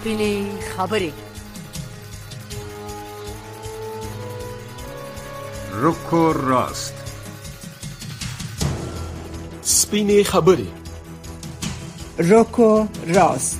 سپینې خبرې. رک و راست. سپینې خبرې. رک و راست.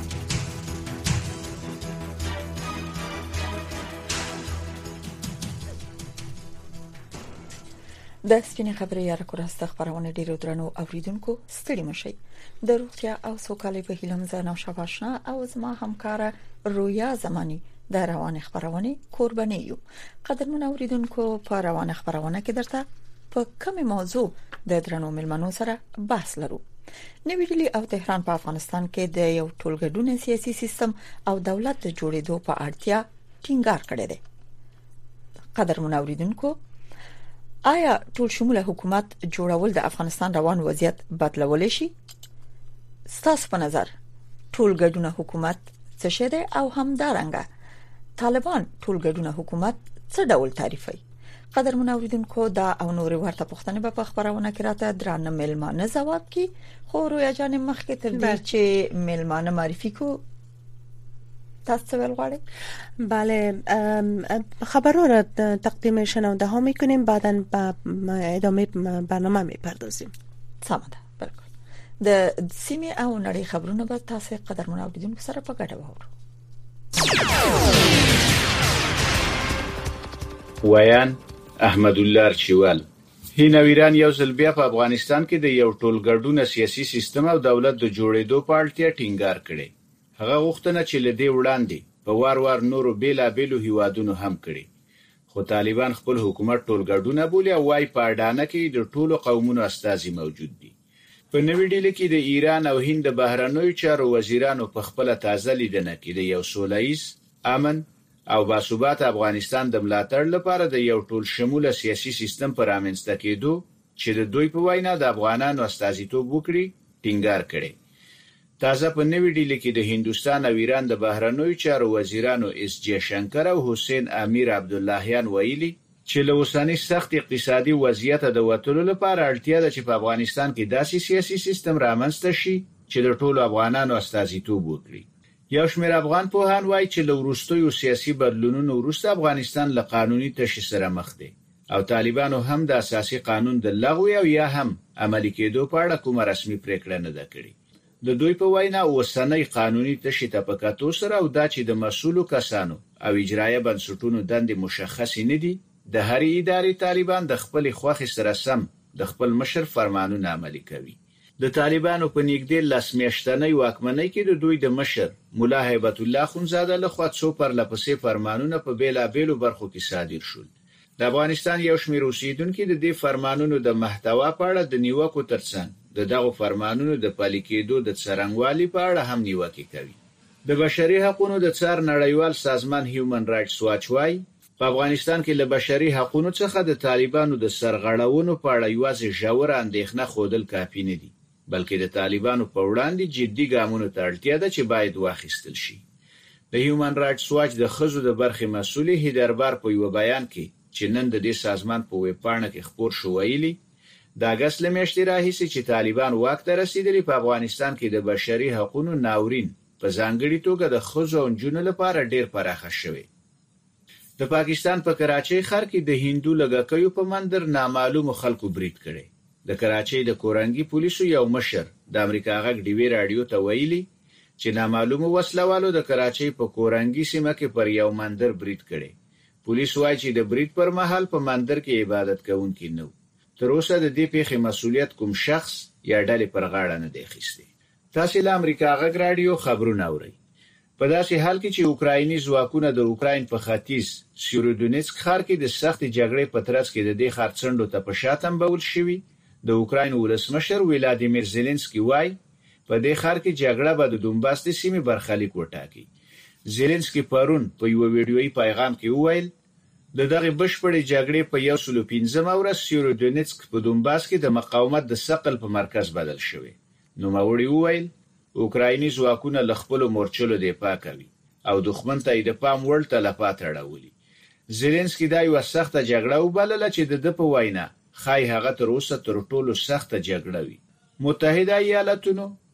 د سپینې خبرې یا رک و راست خبرونه ډیرو درنو اوریدونکو ستړي مشي. د روغتیا او سوکالۍ په هیله مزه نو شاباشنا او زما همکار رویا زمانی د روان خبرونه قرباني یو. قدرمن اوریدونکو په روان خبرونه کې درته په کومه موضوع د درنو ملمنو سره بحث لرو. نوی ډیلی او تهران په افغانستان کې د یو ټولګډون سیاسي سیستم او دولت د جوړېدو په اړتیا ټینګار کړی دی. قدرمن اوریدونکو، آیا ټول شموله حکومت جوړول د افغانستان روان وضعیت بدلولی شي؟ ستاسو په نظر ټولګډون حکومت څه شی دی او همدارنګه طالبان ټولګډون حکومت څه ډول تعریفوي؟ قدرمن اوریدونکو، دا او نور ورته پوښتنې په خبرونه کې راته درانه ملمانه ځواب کی. خو رویا جان مخکې تر دې چې ملمانه معرفي کو، تاسو ول غواړئ؟ بله، خبرها را تقدیم شنونده ها میکنیم، بعداً با ادامه برنامه میپردازیم. سمه ده. د سیمې او نړۍ خبرونه به تاسو قدرمن اوریدونکو سره په ګډه وورو. ویان احمد الله ارچیوال. هینویران یو ځل بیا په افغانستان کې د یو ټولګډون سیاسي سیستم او دولت د جوړېدو په اړتیا ټینګار کړي. هغه غوښتنه چې لدې وړاندې په وار نورو بیلابېلو هیوادونو هم کړي، خو طالبان خپل حکومت ټولګډون بولي او وايي په اډانه کې د ټولو قومونو استازي موجود دي. په نوې ډیلي کې د ایران او هند د بهرنیو چارو وزیرانو په خپل تازه لیدنه کې د یو سوله‌ییز، امن او باثبات افغانستان د ملاتړ لپاره د یو ټول شموله سیاسي سیستم پر رامنځته کېدو چې د دوی په وینا د افغانانو استازیتوب وکړي ټینګار کړي. تازه په نوې ډیلي کې د هندستان او ایران د بهرنیو چارو وزیرانو اس جی شنکر او حسین امیر عبداللهیان ویلي چې له اوسنۍ سخت اقتصادي وضعیت د وټولو لپاره اړتیا ده چې په افغانستان کې داسې سیاسي سیستم رامنځته شي چې د ټولو افغانانو استازیتوب وکړي. یو شمېر افغان پوهان وایي چې له وروستیو سیاسي بدلونونو وروسته افغانستان له قانوني تشې سره مخ دی او طالبانو هم د اساسي قانون د لغوه او یا هم عملي کېدو په اړه کومه رسمي پریکړه نه ده کړې. د دوی په وینا اوسنۍ قانوني تشې ته په کتو سره او دا چې د مسؤلو کسانو او اجرایه بنسټونو دندې مشخصې نه دي، د هرې ادارې طالبان د خپل خوښې سره سم د خپل مشر فرمانونه عملي کوي. د طالبانو په نږدې لس میاشتنۍ واکمنۍ کې د دوی د مشر مولا هیبت الله خونزاده لخوا څو پرلپسې فرمانونه په بیلابېلو برخو کې صادر شول. د افغانستان یو شمېر اوسیدونکو د دې فرمانونو د محتوا په اړه د نیوکو ترڅنګ د دغو فرمانونو د پلي کېدو د څرنګوالي په اړه هم نیوکې کوي. د بشري حقوقو د څار نړیوال سازمان هیومن رائټس واچ وايي په افغانستان کې له بشري حقوقو څخه د طالبانو د سرغړونو په اړه یوازې ژوره اندېښنه خودل کافي نه دي، بلکې د طالبانو په وړاندې جدي ګامونو ته اړتیا ده چې باید واخیستل شي. د هیومن رائټس واچ د خزو د برخې مسؤل هیدربار په یو بیان کې چې نن د دې سازمان په ویب پاڼه کې خپور شو ویلي د اگست لمیاشتې راهیسې چې طالبان واک ته رسیدلي په افغانستان کې د بشري حقوقو ناورین په ځانګړي توګه د خزو او نجونو لپاره ډیر پراخه شوی. د پاکستان په کراچۍ ښار کې د هندو لږکیو په منځ نامعلومو خلکو برید کړی. د کراچۍ د کورنګي پولیسو یو مشر د امریکا غږ ډیوی رادیو ته ویلي چې نامعلومو وسلوالو د کراچۍ په کورنګي سیمه کې پر یو مندر برید کړی. پولیس وایي چې د برید پر مهال په مندر کې عبادت کوونکي نه و. تر اوسه د دې پیښې مسؤلیت کوم شخص یا ډلې پر غاړه نه دی اخیستی. تاسو له امریکا غږ رادیو خبرونه اورئ. په داسې حال کې چې اوکرایني ځواکونه د اوکراین په ختیځ سیورودونیسک ښار کې د سخت جګړې په ترڅ کې د دې ښار څنډو ته په شاتم بول شوي، د اوکراین ولسمشر ولادیمیر زيلنسکي وایي په دې ښار کې جګړه به د دونباس د سیمې برخلیک وټاکي. زيلنسکي پرون په یو ویډیويي پیغام کې وویل د دغه بشپړې جګړې په 115 ورځ سیورودونیسک په دونباس کې د مقاومت د ثقل په مرکز بدل شوی. نو موري وویل اوکرایني ځواکونه له خپل مورچلو دفاع کوي او دښمن ته د پام وړ تلفات اړولي. زيلنسکي دا یو سخته جګړه وبلله چې د په وینا خای هغه تر اوسه تر ټولو سخته جګړه وي. متحده ایالاتونو،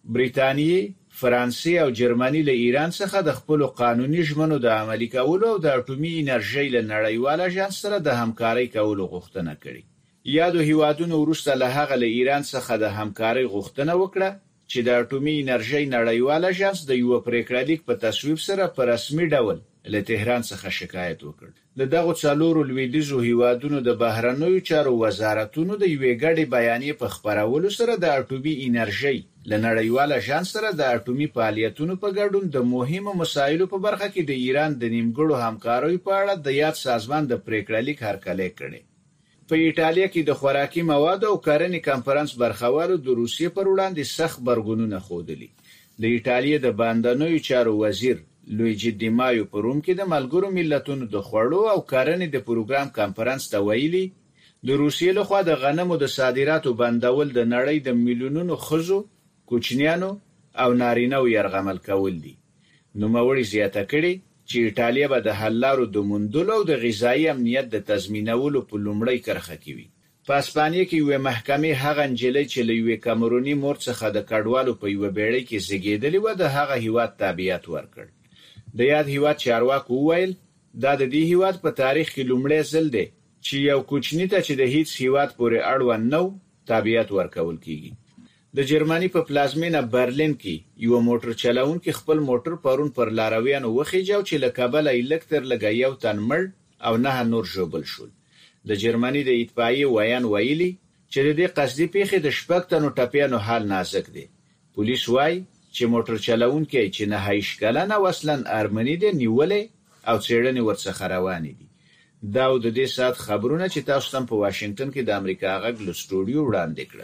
برېټانیا، فرانسې او جرمني له ایران څخه د خپل قانوني ژمنو د عملي کولو او د اټومي انرژي له نړیوال اژانس سره د همکارۍ کولو غوښتنه کړې. یادو هیوادونو وروسته له هغه له ایران څخه د همکارۍ غوښتنه وکړه چې د اټومي انرژي نړیوال اژانس د یو پریکړه لیک په تصویب سره په رسمي ډول له تهران څخه شکایت وکړ. د دغه څلورو لویدیځو هیوادونو د بهرنیو چارو وزارتونو د یوې ګډې بیانیې په خپرولو سره د اټومي انرژي له نړیوال اژانس سره د اټومي فعالیتونو په ګډون د مهمو مسایلو په برخه کې د ایران د نیمګړو همکاریو په اړه د یاد سازمان د پریکړه لیک هرکلی کړي. په ایټالیا کې د خوراکي موادو او کرنې کانفرنس برخوالو د روسیې پر وړاندې سخت برګونونه ښودلي. د ایټالیا د باندنیو چارو وزیر لویجی دی مایو په روم کې د ملګرو ملتونو د خوړو او کرنې د پروګرام کانفرنس ته ویلي د روسیې لخوا د غنمو د صادراتو بندول د نړۍ د میلیونونو ښځو، کوچنیانو او نارینه‌و یرغمل کول دي. نوموړي زیاته کړې چې ایټالیا به د حل لارو د موندلو او د غذایي امنیت د تضمینولو په لومړۍ کرښه کې وي. په اسپانیا کې یوه محکمې هغه نجلۍ چې له یوې کامروني مور څخه د کډوالو په یوه بیړۍ کې زیږېدلې وه د هغه هیواد تابعیت ورکړ. د یاد هیواد چارواکو وویل دا د دې هیواد په تاریخ کې لومړی ځل دی چې یو کوچنی ته چې د هیڅ هیواد پورې اړوند نه و تابعیت ورکول کیږي. د جرمني په پلازمینه برلین کې یو موټر چلاونکي خپل موټر پرون پر لارویانو وخیجاو چې له کابل ایلک تر لګا یو تن مړ او 9 نور ژوبل شول. د جرمني د اطفائیې ویان ویلي چې د دې قصدي پیښې د شپږ تنو ټپیانو حال نازک دی. پولیس وایي چې موټر چلاونکي چې نه هیڅ کلنه وسلن ارمنی دی نیولې او څېړنې ورڅخه روانې دي. دا د دې سات خبرونه چې تاسو تم په واشنگټن کې د امریکا غږ له سټوډیو وړاندې کړل.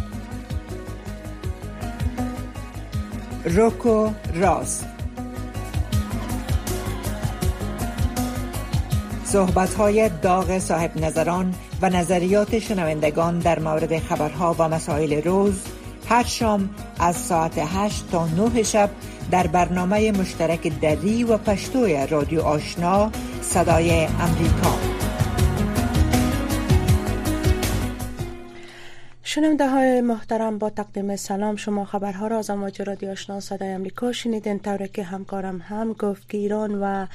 روکو راست، صحبت‌های داغ صاحب نظران و نظریات شنوندگان در مورد خبرها و مسائل روز هر شام از ساعت 8 تا 9 شب در برنامه مشترک دری و پشتوی رادیو آشنا صدای امریکا. شنونده های محترم، با تقدیم سلام شما خبرها را از امواج رادیو آشنا صدای امریکا شنیدین. طوری که همکارم هم گفت که ایران و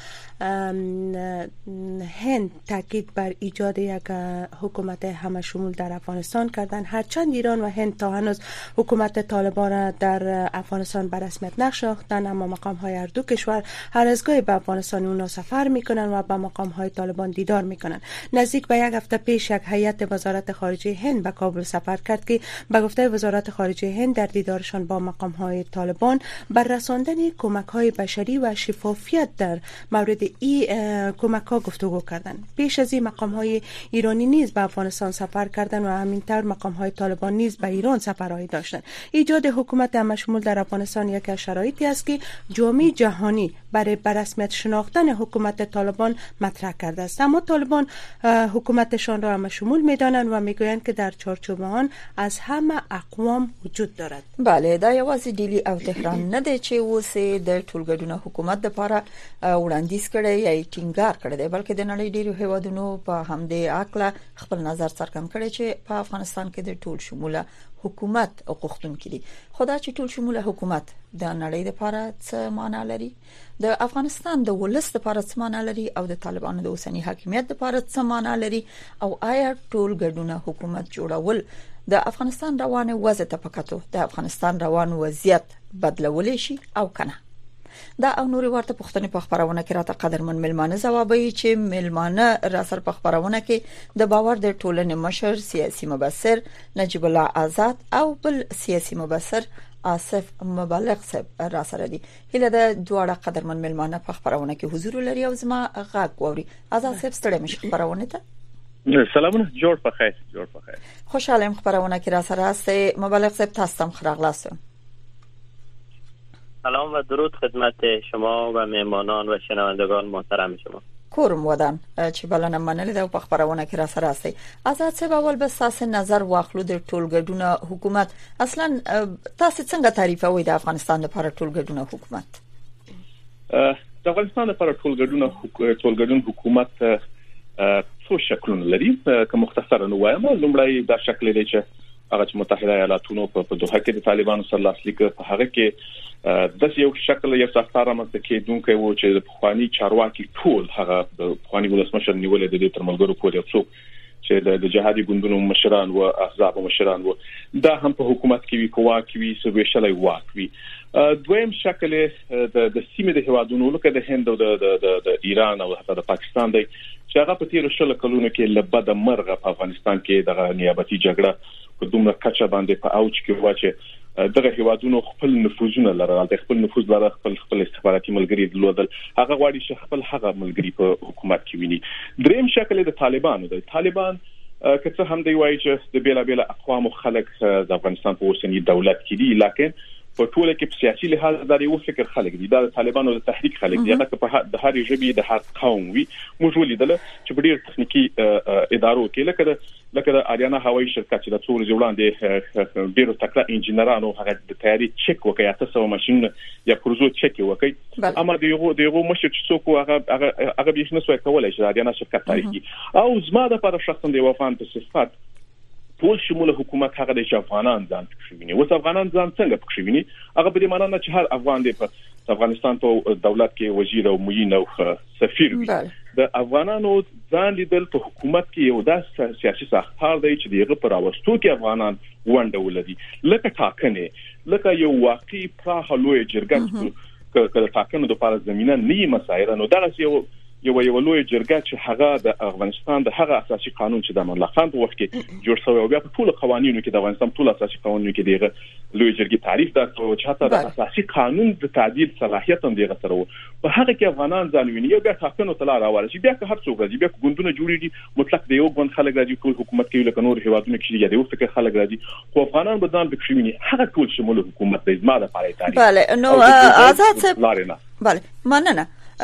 هند تاکید بر ایجاد یک حکومت همه شمول در افغانستان کردند. هرچند ایران و هند تا هنوز حکومت طالبان در افغانستان به رسمیت نشناختند، اما مقام های هر دو کشور هر از گاهی به افغانستان اونا سفر میکنن و با مقام های طالبان دیدار میکنن. نزدیک به یک هفته پیش یک هیئت وزارت خارجه هند به کابل سفر کرد که به گفته وزارت خارجه هند در دیدارشان با مقام های طالبان بر رساندن کمک های بشری و شفافیت در مورد این کمک ها گفتگو کردند. پیش از این مقام های ایرانی نیز به افغانستان سفر کردند و همینطور مقام های طالبان نیز به ایران سفرهای داشتند. ایجاد حکومت همشمول در افغانستان یک از شرایطی است که جامعه جهانی برای به رسمیت شناختن حکومت طالبان مطرح کرده است. اما طالبان حکومتشان را همشمول می‌دانند و میگویند که در چارچوب آن از همه اقوام وجود دارد. بله، دا یوازې ډیلی او تهران نه دی چې اوس د ټولګډونه حکومت لپاره وړاندیز کړي یا ټینګار کړي دی، بلکې د نړۍ ډیرو هیوادونو په همدې عقله خپل نظر څرګند کړي چې په افغانستان کې د ټول شموله حکومت غوښتونکي دي. خدا چې ټول شموله حکومت د نړۍ لپاره څه معنا لري، د افغانستان د ولس لپاره څه معنا لري، او د طالبانو د اوسنی حاکمیت لپاره څه معنا لري، او آیا ټول ګډونه حکومت جوړول د افغانستان روان وضع ته پکاتو د افغانستان روان وضعیت بدلول شي او کنه. دا او نورې ورته پوښتنې په خبرونه کې راته قدرمن ملمانه ځوابوي چې ملمانه را سر په خبرونه کې د باور د ټولنې مشر سیاسي مبصر نجیب الله آزاد او بل سیاسي مبصر آصف مبلغ صاحب را سره دي. هله د دواړه قدرمن ملمانه په خبرونه کې حضور لري او زما غږ ووري. آزاد صاحب ستړي مشه خبرونه ته. سلامونه، جوړ په خیر. خوشاله ام خبرونه کې را سره است. مبلغ صاحب تاسو هم خراغلاست. سلام و درود خدمت شما و مهمانان و شنوندگان محترم شما. کورم ودان چې بلنه منل د خبرونه کې را سره است. آزاد صاحب، اول به تاسو نظر واخلو د ټولګډونه حکومت اصلا تاسو څنګه تعریفوي د افغانستان لپاره ټولګډونه حکومت؟ د افغانستان لپاره ټولګډون حکومت څو شکلونه لري. که مختصرا وایم، لومړی دا شکل دی چې هغه چې متحده ایالاتونو په دوحه کې د طالبانو سره لاسلیک په هغه کې د یو شکل یو سختاره مستکې دونکو و چې د خواني چارواکي ټول هغه د خواني ولسمشر نیولې د ترملګرو پورې څوک چې د جهادي ګوندونو مشران او احزاب مشران و دا هم په حکومت کې وی کوه کې وی سویشلای واکوي دویم شکل د سیمې د هوادونو لکه د هند او د ایران او حتی د پاکستان دی چې هغه په تیر شل کلونو کې لبد مرغه په افغانستان کې د نیابتي جګړه په دومره کچه باندې په اوج کې واچي دغه هوادونو خپل نفوذونه لرل د خپل نفوذ لپاره خپل استخباراتي ملګری درلودل هغه غواړي چې خپل هغه ملګری په حکومت کې ویني دریم شکل د طالبانو دی طالبان که څه هم دی وایي چې د بیلا بیلا اقوام خلک د افغانستان په اوسنی دولت کې دي لکه په ټوله کې په سیاسي لحاظ د یو فکر خلک دي د طالبانو د تحریک خلک دي هغه په د هر ژبې د هر قوم وي موږ ولیدل چې په ډیر تخنیکی ادارو کې لکه د اریانا هوایي شرکت چې د څو ورځې وړاندې ډیرو تکړه انجنیرانو هغه د تیاری چک وکړي تاسو ماشين یا پروژو چک وکړي اما دغه مشر چې څوک هغه به نشو کولای چې اریانا شرکت تاریخي او زما د لپاره شخصا دی وفان په صفات ټول شموله حکومت هغه د افغانان ځان پکښویني او افغانان ځان څنګه پکښویني هغه په دې معنی نه چې هر افغان دی په افغانستان په دولت کې وزیر او معین او سفیر وي د افغانانو ځان لیدل په حکومت کې یو داس سیاسي ساختار دی چې دغه پر اوستو کې افغانان ونډه ولري لکه ټاکنه لکه یو واقعي پراخه لوی جرګه کله ټاکنو د لپاره زمينه نه مسایره نو دغه یو لوی جرګه چې هغه د افغانستان د هغه اساسي قانون چې د امان الله خان په وخت کې جوړ شوی او بیا په ټول قوانینو کې د افغانستان ټول اساسي قانونو کې دغه لوی جرګې تعریف درته چې حتی د اساسي قانون د تعدیل صلاحیت هم دغه سره په هغه کې افغانان ځان ویني یو بیا ټاکنو ته لار راوړي بیا که هر څوک راځي بیا ګوندونه جوړیږي مطلق د یو ګوند خلک راځي ټول حکومت کوي لکه نور هیوادونه کې د یو فکر خلک راځي خو افغانان به ځان بکښویني هغه ټول شمول حکومت د ازما د پاره تاریخ بله نو آزاد صاحب بله مننه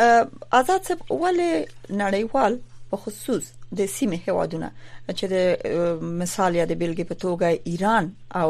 آزاد صاحب ولې نړیوال په خصوص د سیمې هوادونه چې د مثال یا د بیلګې په توګه ایران او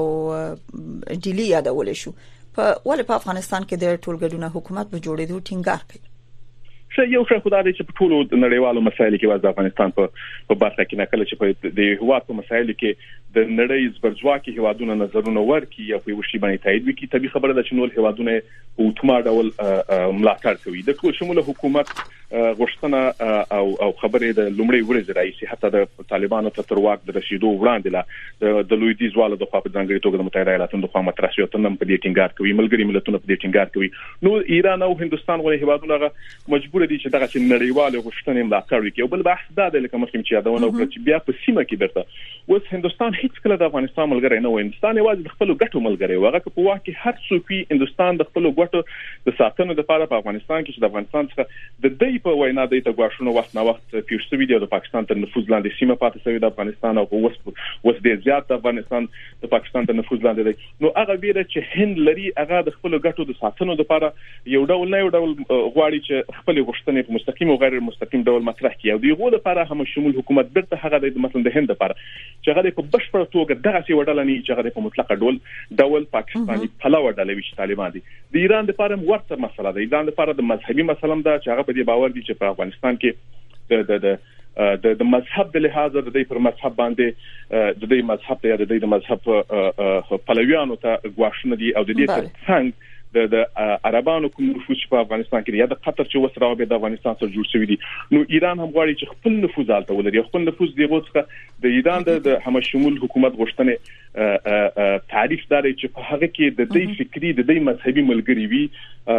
ډیلی یادول شو ولې په افغانستان کې د ټولګډونه حکومت په جوړېدو ټینګار کوي یو څه خدای چې په ټولو نړیوالو مسایلو کې د افغانستان په برخه کې نه کله چې په د هواد په مسایلو کې د نړۍ زبرځواکي هوادونو نظرونه ورکي یا په وشي باندې تایید وکړي طبيعي خبره ده چې نور هوادونه په اتومات ډول ملاتړ کوي د ټول شموله حکومت غوښتنه او خبره د لومړي ورځ رئیس حتی د طالبانو تر واک د رسیدو وړاندې د لوی دیزواله د خپل ځانګړي توګه د متحده ایالاتونو د خوا مطرح شو تنم په دې ټینګار کوي ملګری ملتونو په دې ټینګار کوي نو ایران او هندستان غوړي هوادونه مجبور دي چې دغه نړیواله غوښتنې ملاتړ وکړي او بل بحث دا د لکه مخکې چې یادونه وکړه چې بیا په سیمه کې درته اوس هندستان هیڅ کله د افغانستان ملګری نه و هندستان یوازې د خپل ګټو ملګری و هغه په واقع هر څوک هندستان د خپل ګټو د ساتنې لپاره په افغانستان کې چې د افغانستان څخه د دې په وینا د تګواشونو وخت نه وخت پیښ د پاکستان تر نفوذ لاندې سیمه پاتې شوی د افغانستان او اوس د زیات د افغانستان د پاکستان تر نفوذ لاندې دی نو هغه ویره چې هند لري هغه د خپل ګټو د ساتنې لپاره یو ډول غواړي چې خپل غوښتنې په مستقیم او غیر مستقیم ډول مطرح کړي او دغه لپاره هم شمول حکومت درته هغه د مثلا د هند لپاره چې هغه په بشپړ توګه دغه څه وډل نه چې هغه په مطلق ډول پاکستاني پلاو ډلې وي چې طالبان دي د ایران لپاره ورته مسله ده ایران لپاره د مذهبي مسله ده چې هغه په دې باور دي چې په افغانستان کې د مذهب د لحاظ د دې پر مذهب باندې د دې مذهب یا د دې مذهب پلویانو ته غواړنه دي او د دې څنګه د عربانو کوم نفوذ په افغانستان کې یا د قطر چې وسره به د افغانستان سره جوړ شوی دي نو ایران هم غواړي چې خپل نفوذ آلته ولري خپل نفوذ دی غوښته د ایران د هم شمول حکومت غوښتنه تعریف داري چې په هغه کې د دې فکری د دې مذهبي ملګری وي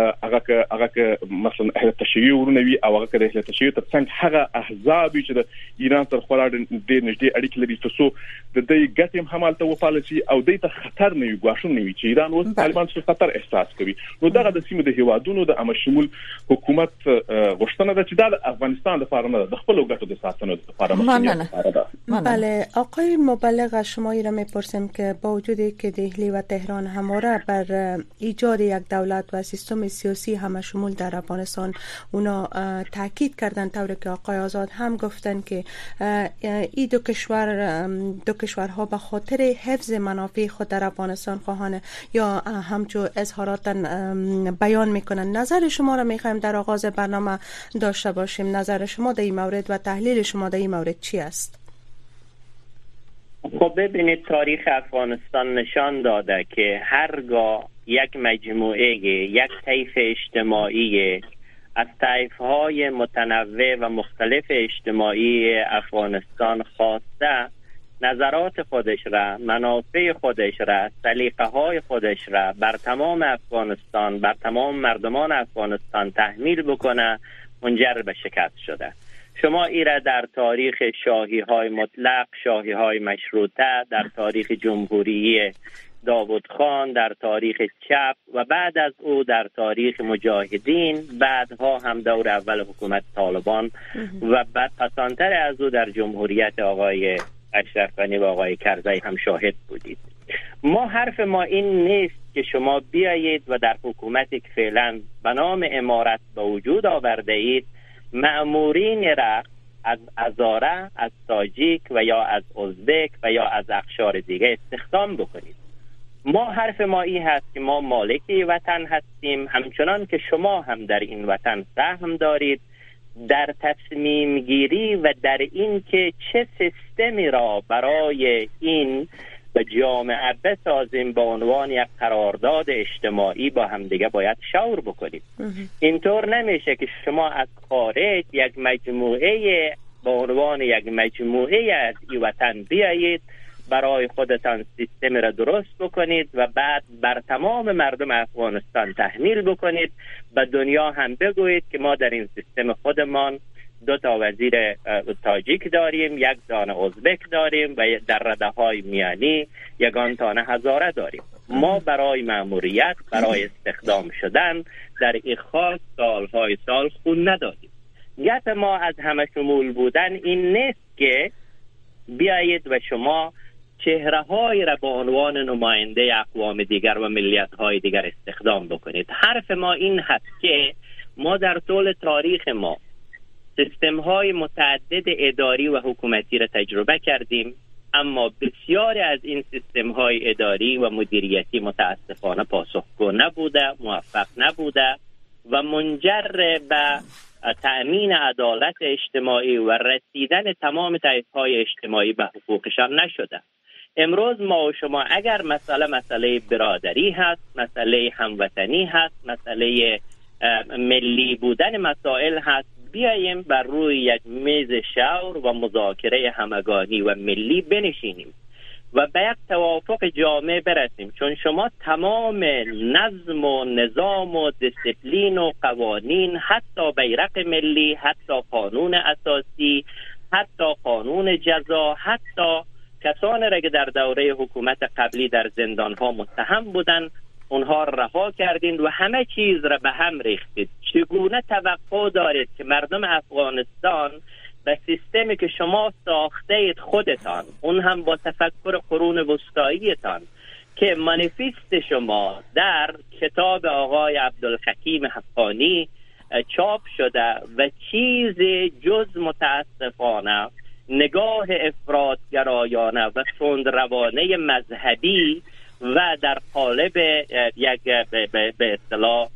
هغه مثلا اهل تشیع ورنوي او هغه د اهل تشیع تر څنګ هغه احزاب چې د ایران سره خورا ډېر نږدې اړیکې لري تاسو د دې ګټم حمالته وپالسي او د ته خطر نه وي غواړم نه وي چې ایران اوس طالبان څخه خطر احساس کوي نو دغه د سیمې د هوادونو د عام شمول حکومت غوښتنه ده چې د افغانستان لپاره نه د خپل ګټو د ساتنې لپاره مسئله بله آقای مبلغ از شما را میپرسم که با وجودی که دهلی و تهران همواره بر ایجاد یک دولت و سیستم سیاسی همه شمول در افغانستان اونا تاکید کردن طوری که آقای آزاد هم گفتن که این دو کشورها به خاطر حفظ منافع خود در افغانستان خواهان یا همچون اظهارات بیان میکنن نظر شما را میخوایم در آغاز برنامه داشته باشیم نظر شما در این مورد و تحلیل شما در این مورد چی است؟ خب ببینید تاریخ افغانستان نشان داده که هرگاه یک مجموعه، یک طیف اجتماعی از طیف‌های متنوع و مختلف اجتماعی افغانستان خواسته نظرات خودش را، منافع خودش را، سلیقه‌های خودش را بر تمام افغانستان، بر تمام مردمان افغانستان تحمیل بکنه، منجر به شکست شده. شما ایره در تاریخ شاهی‌های مطلق، شاهی‌های مشروطه، در تاریخ جمهوری داوود خان، در تاریخ چپ و بعد از او در تاریخ مجاهدین، بعدها هم دور اول حکومت طالبان و بعد پسانتر از او در جمهوریت آقای اشرف غنی و آقای کرزی هم شاهد بودید. حرف ما این نیست که شما بیایید و در حکومتی که فعلا به نام امارت به وجود آورده اید مأمورین را از هزاره، از تاجیک و یا از ازبک و یا از اقشار دیگه استخدام بکنید. حرف ما این هست که ما مالکی وطن هستیم، همچنان که شما هم در این وطن سهم دارید در تصمیم گیری و در این که چه سیستمی را برای این به جامعه بسازیم به عنوان یک قرارداد اجتماعی با هم دیگه باید شور بکنیم. اینطور نمیشه که شما از خارج یک مجموعه به عنوان یک مجموعه از این وطن بیایید برای خودتان سیستم را درست بکنید و بعد بر تمام مردم افغانستان تحمیل بکنید، به دنیا هم بگویید که ما در این سیستم خودمان 2 وزیر تاجیک داریم، 1 دانه ازبک داریم و در رده‌های میانی 1 دانه هزاره داریم. ما برای مأموریت، برای استخدام شدن در این خاک سالهای سال خون ندادیم. گپ ما از همه شمول بودن این نیست که بیایید و شما چهره‌های را به عنوان نماینده اقوام دیگر و ملیت‌های دیگر استخدام بکنید. حرف ما این هست که ما در طول تاریخ ما سیستم‌های متعدد اداری و حکومتی را تجربه کردیم، اما بسیاری از این سیستم‌های اداری و مدیریتی متاسفانه پاسخگو نبوده، موفق نبوده و منجر به تأمین عدالت اجتماعی و رسیدن تمام طیف‌های اجتماعی به حقوقشان نشده. امروز ما و شما اگر مسئله برادری هست، مسئله هموطنی هست، مسئله ملی بودن مسائل هست، بیاییم بر روی یک میز شور و مذاکره همگانی و ملی بنشینیم و به یک توافق جامع برسیم، چون شما تمام نظم و نظام و دیسیپلین و قوانین، حتی بیرق ملی، حتی قانون اساسی، حتی قانون جزا، حتی کسانی را که در دوره حکومت قبلی در زندانها متهم بودند اونها رها کردین و همه چیز را به هم ریختید. چگونه توقع دارید که مردم افغانستان به سیستمی که شما ساخته اید خودتان، اون هم با تفکر قرون وسطاییتان که منیفست شما در کتاب آقای عبدالحکیم حقانی چاپ شده و چیز جز متاسفانه نگاه افراطگرایانه و تندروانه مذهبی و در قالب یک به اصطلاح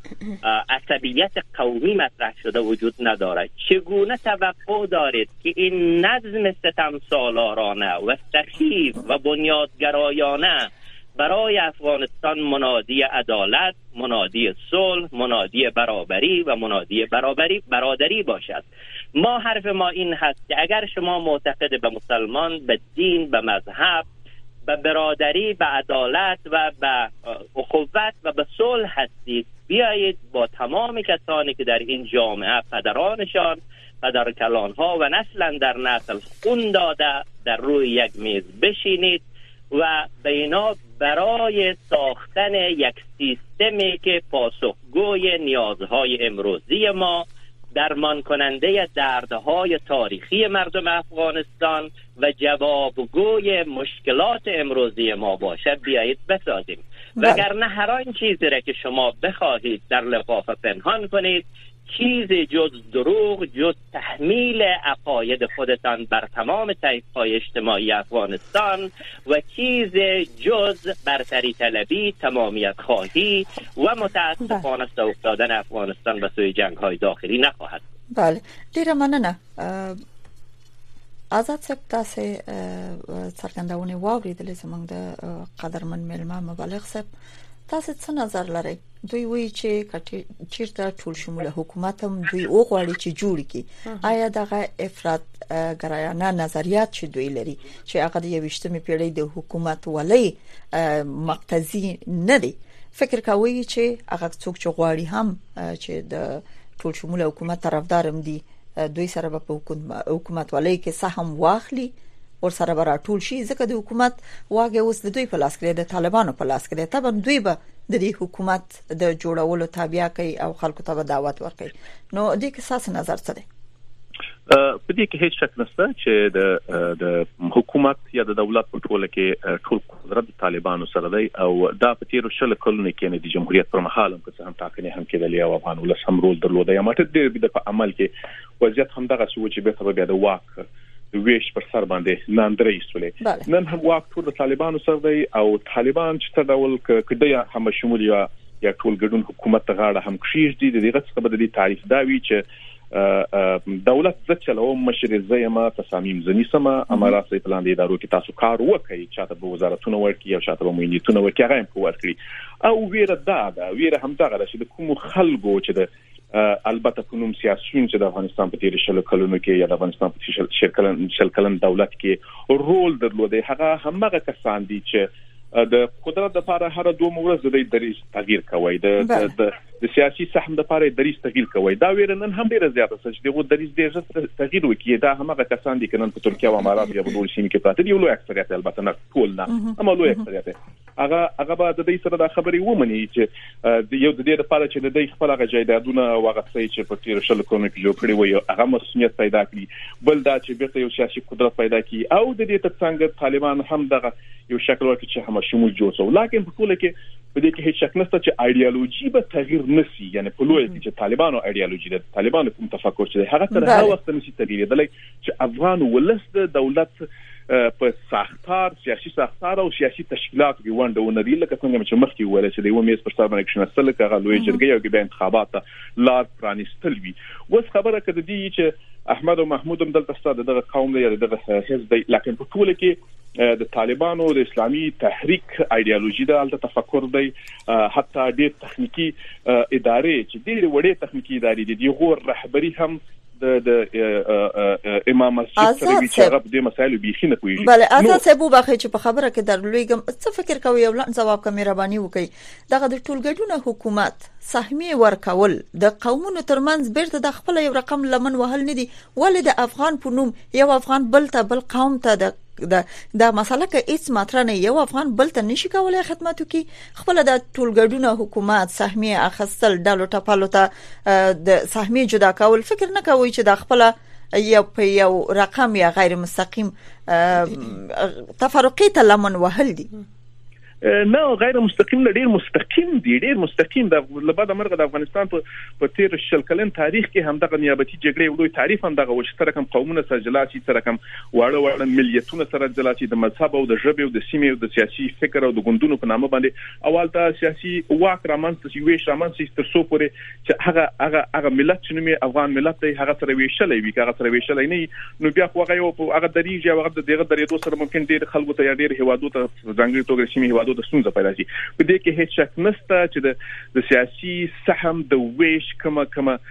عصبیت قومی مطرح شده وجود ندارد. چگونه توقع دارید که این نظم ستمسالارانه و سخیف و بنیادگرایانه برای افغانستان منادی عدالت، منادی صلح، منادی برابری و منادی برادری باشد؟ حرف ما این هست که اگر شما معتقد به مسلمان، به دین، به مذهب، به برادری، به عدالت و به اخوت و به صلح هستید، بیایید با تمام کسانی که در این جامعه پدرانشان، پدرکلانها و نسلا در نسل خون داده در روی یک میز بشینید و به اینا برای ساختن یک سیستمی که پاسخگوی نیازهای امروزی ما، درمان کننده دردهای تاریخی مردم افغانستان و جوابگوی مشکلات امروزی ما باشه بیایید بسازیم. وگرنه هر آن چیزی را که شما بخواهید در لفافه پنهان کنید، چیزی جز دروغ، جز تحمیل عقاید خودتان بر تمام طیف‌های اجتماعی افغانستان و چیز جز برتری طلبی، تمامیت خواهی و متاسفانه سوق دادن افغانستان به سوی جنگ‌های داخلی نخواهد. بله، ډیره مننه. آزاد صاحب تاسو څرګندونه واوریدلې زموږ د قدرمن ملما مبلغ صاحب تاسو څه نظر لرئ؟ دوی وایي چې چیرته ټول شموله حکومت هم دوی وغواړي چې جوړ کړي. آیا دغه افراط ګرایانه نظریات چې دوی لري چې هغه د 21مې پیړۍ د حکومت ولې مقتضی نه دي، فکر کوي چې هغه څوک چې غواړي هم چې د ټول شموله حکومت طرفدارم دي دوی سره په حکومت ولې کې سهم واخلي ور سره راټول شي، ځکه د حکومت واګه اوس د دوی په لاس کې د طالبانو په لاس کې ده. طبعا دوی به د دې حکومت د جوړولو تابع کوي او خلکو ته دعوت ورکوي. نو دې کې اساس نظر څه دی؟ په دې کې هیڅ شک نشته چې د حکومت یا د دولت په ټوله کې ټول قدرت د طالبانو سره دی او دا په تیر شل کلونو کې د جمهوریت پر مهال هم څه هم ټاکنې هم کېدلې او افغان ولس هم رول درلود. یا ماته د په عمل کې وضعیت هم دغه شو چې به سبب د واک ویش پر سر باندې نن درې سولې نن هم واک ټول د طالبانو سره دی او طالبان چې ته ډول کډیا هم شمول یا ټول ګډون حکومت غاړه هم کشیش دي. دغه څه به د تعریف دا وی چې دولت ځکه چلو مشر زېما تصامیم ځنی سما امارات په پلان دي ادارو کې تاسو کار وکړي چاته به وزارتونه ورکړي او چاته به مینیتونه ورکړي هغه هم ورکړي او ویره ویره هم دغه چې د کوم خلکو چې د البته کوم سیاسيون چې د افغانستان په تیر شلو کلونو کې یا د افغانستان په شل کلن دولت کې رول درلود هغه همغه کسان دي چې د قدرت لپاره هر دوه مورز د دریس تغییر کوي د سیاسي سهم لپاره دریس تغییر کوي. دا ویره نن هم ډیره زیاته چې دغه دریس ډیر تغییر وکړي. دا همغه کسان دي چې نن په ترکیه او امارات یا په ډول سیمه کې پراته دي. لوی اکثریت البته نه ټول نه اما لوی اکثریت هغه به د دې سره د خبرې ومني چې یو د دې لپاره چې د دې خپل غجایدادونه واغڅي چې په تیر شل کلونو کې جوړ کړي وي هغه مسؤلیت پیدا کړي. بل دا چې بیرته یو سیاسي قدرت پیدا کړي او د دې ترڅنګ طالبان هم دغه یو شکل ورکړي چې هم شمول جوړ شو. لکه په ټول کې په دې کې هیڅ شک نشته چې ایډیالوژي به تغییر نشي. یعنی په لوی کې چې طالبانو ایډیالوژي د طالبانو کوم تفکر چې هغه تر هغه وخت نشي تغییرېدلی چې افغان ولس د دولت په ساختار سیاسي ساختار او سیاسي تشکیلات کې ونډه لري. لکه څنګه چې مخکې ویل چې د یو میز پر سر باندې کښناستل هغه لوی جرګې او د انتخابات لار پرانیستل وي. اوس خبره کړه دي چې احمد او محمود هم دلته ستاسو دغه قوم دی یا دغه حزب دی، لکه په ټول کې د طالبانو د اسلامي تحریک ایډیالوژي د الته تفکر دی. حتی د تخنیکی ادارې چې ډېر وړې تخنیکی ادارې دي دغه رهبری هم د امام مسجد سره وی چې هغه د مسایلو بيخینه کوي. بله آزاد صاحب وبخښه چې په خبره کې درلويګم څه فکر کوي او لن جواب کوم مهرباني وکړي. دغه د ټولګډونه حکومت سهمي ورکول د قومونو ترمنځ بیرته د خپل یو رقم لمن وهل نه دي ولې د افغان په نوم یو افغان بل ته بل قوم ته دا مسله کې هیڅ ماتره نه یو افغان بل ته نشي کولای خدماتو کې خپل د ټولګډونه حکومت سهمي اخستل ډالو ټپالو ته د سهمي جدا کول فکر نه کوي چې د خپل یو رقم یا غیر مستقیم تفرقه ته لمن وهل دي. نه غیر مستقیم نه ډیر مستقیم د لباده مرغه د افغانستان په تیر شل کلن تاریخ کې هم دغه نیابتي جګړې ولوي تعریف هم دغه وشتره کم قومونه سره جلاسي سره کم واړه ملیتونه سره جلاسي د مذهب او د ژبې او د سیمې او د سیاسي فکر او د ګوندونو په نامه باندې اولته سیاسي واک رامنځته شي ویش رامنځته تر څو پورې چې هغه ملت چې نومي افغان ملت دی هغه سره ویشلې وي هغه سره ویشلې نه نو بیا هغه یو هغه دریږي هغه دغه درېدو سره ممکن ډیر خلکو ته یا ډیر هوادو ته ځانګړي توګه سیمې هوادو د ستونزه پیدا شي. په دې کې هیڅ شک نشته چې د سیاسي سهم د ویش کما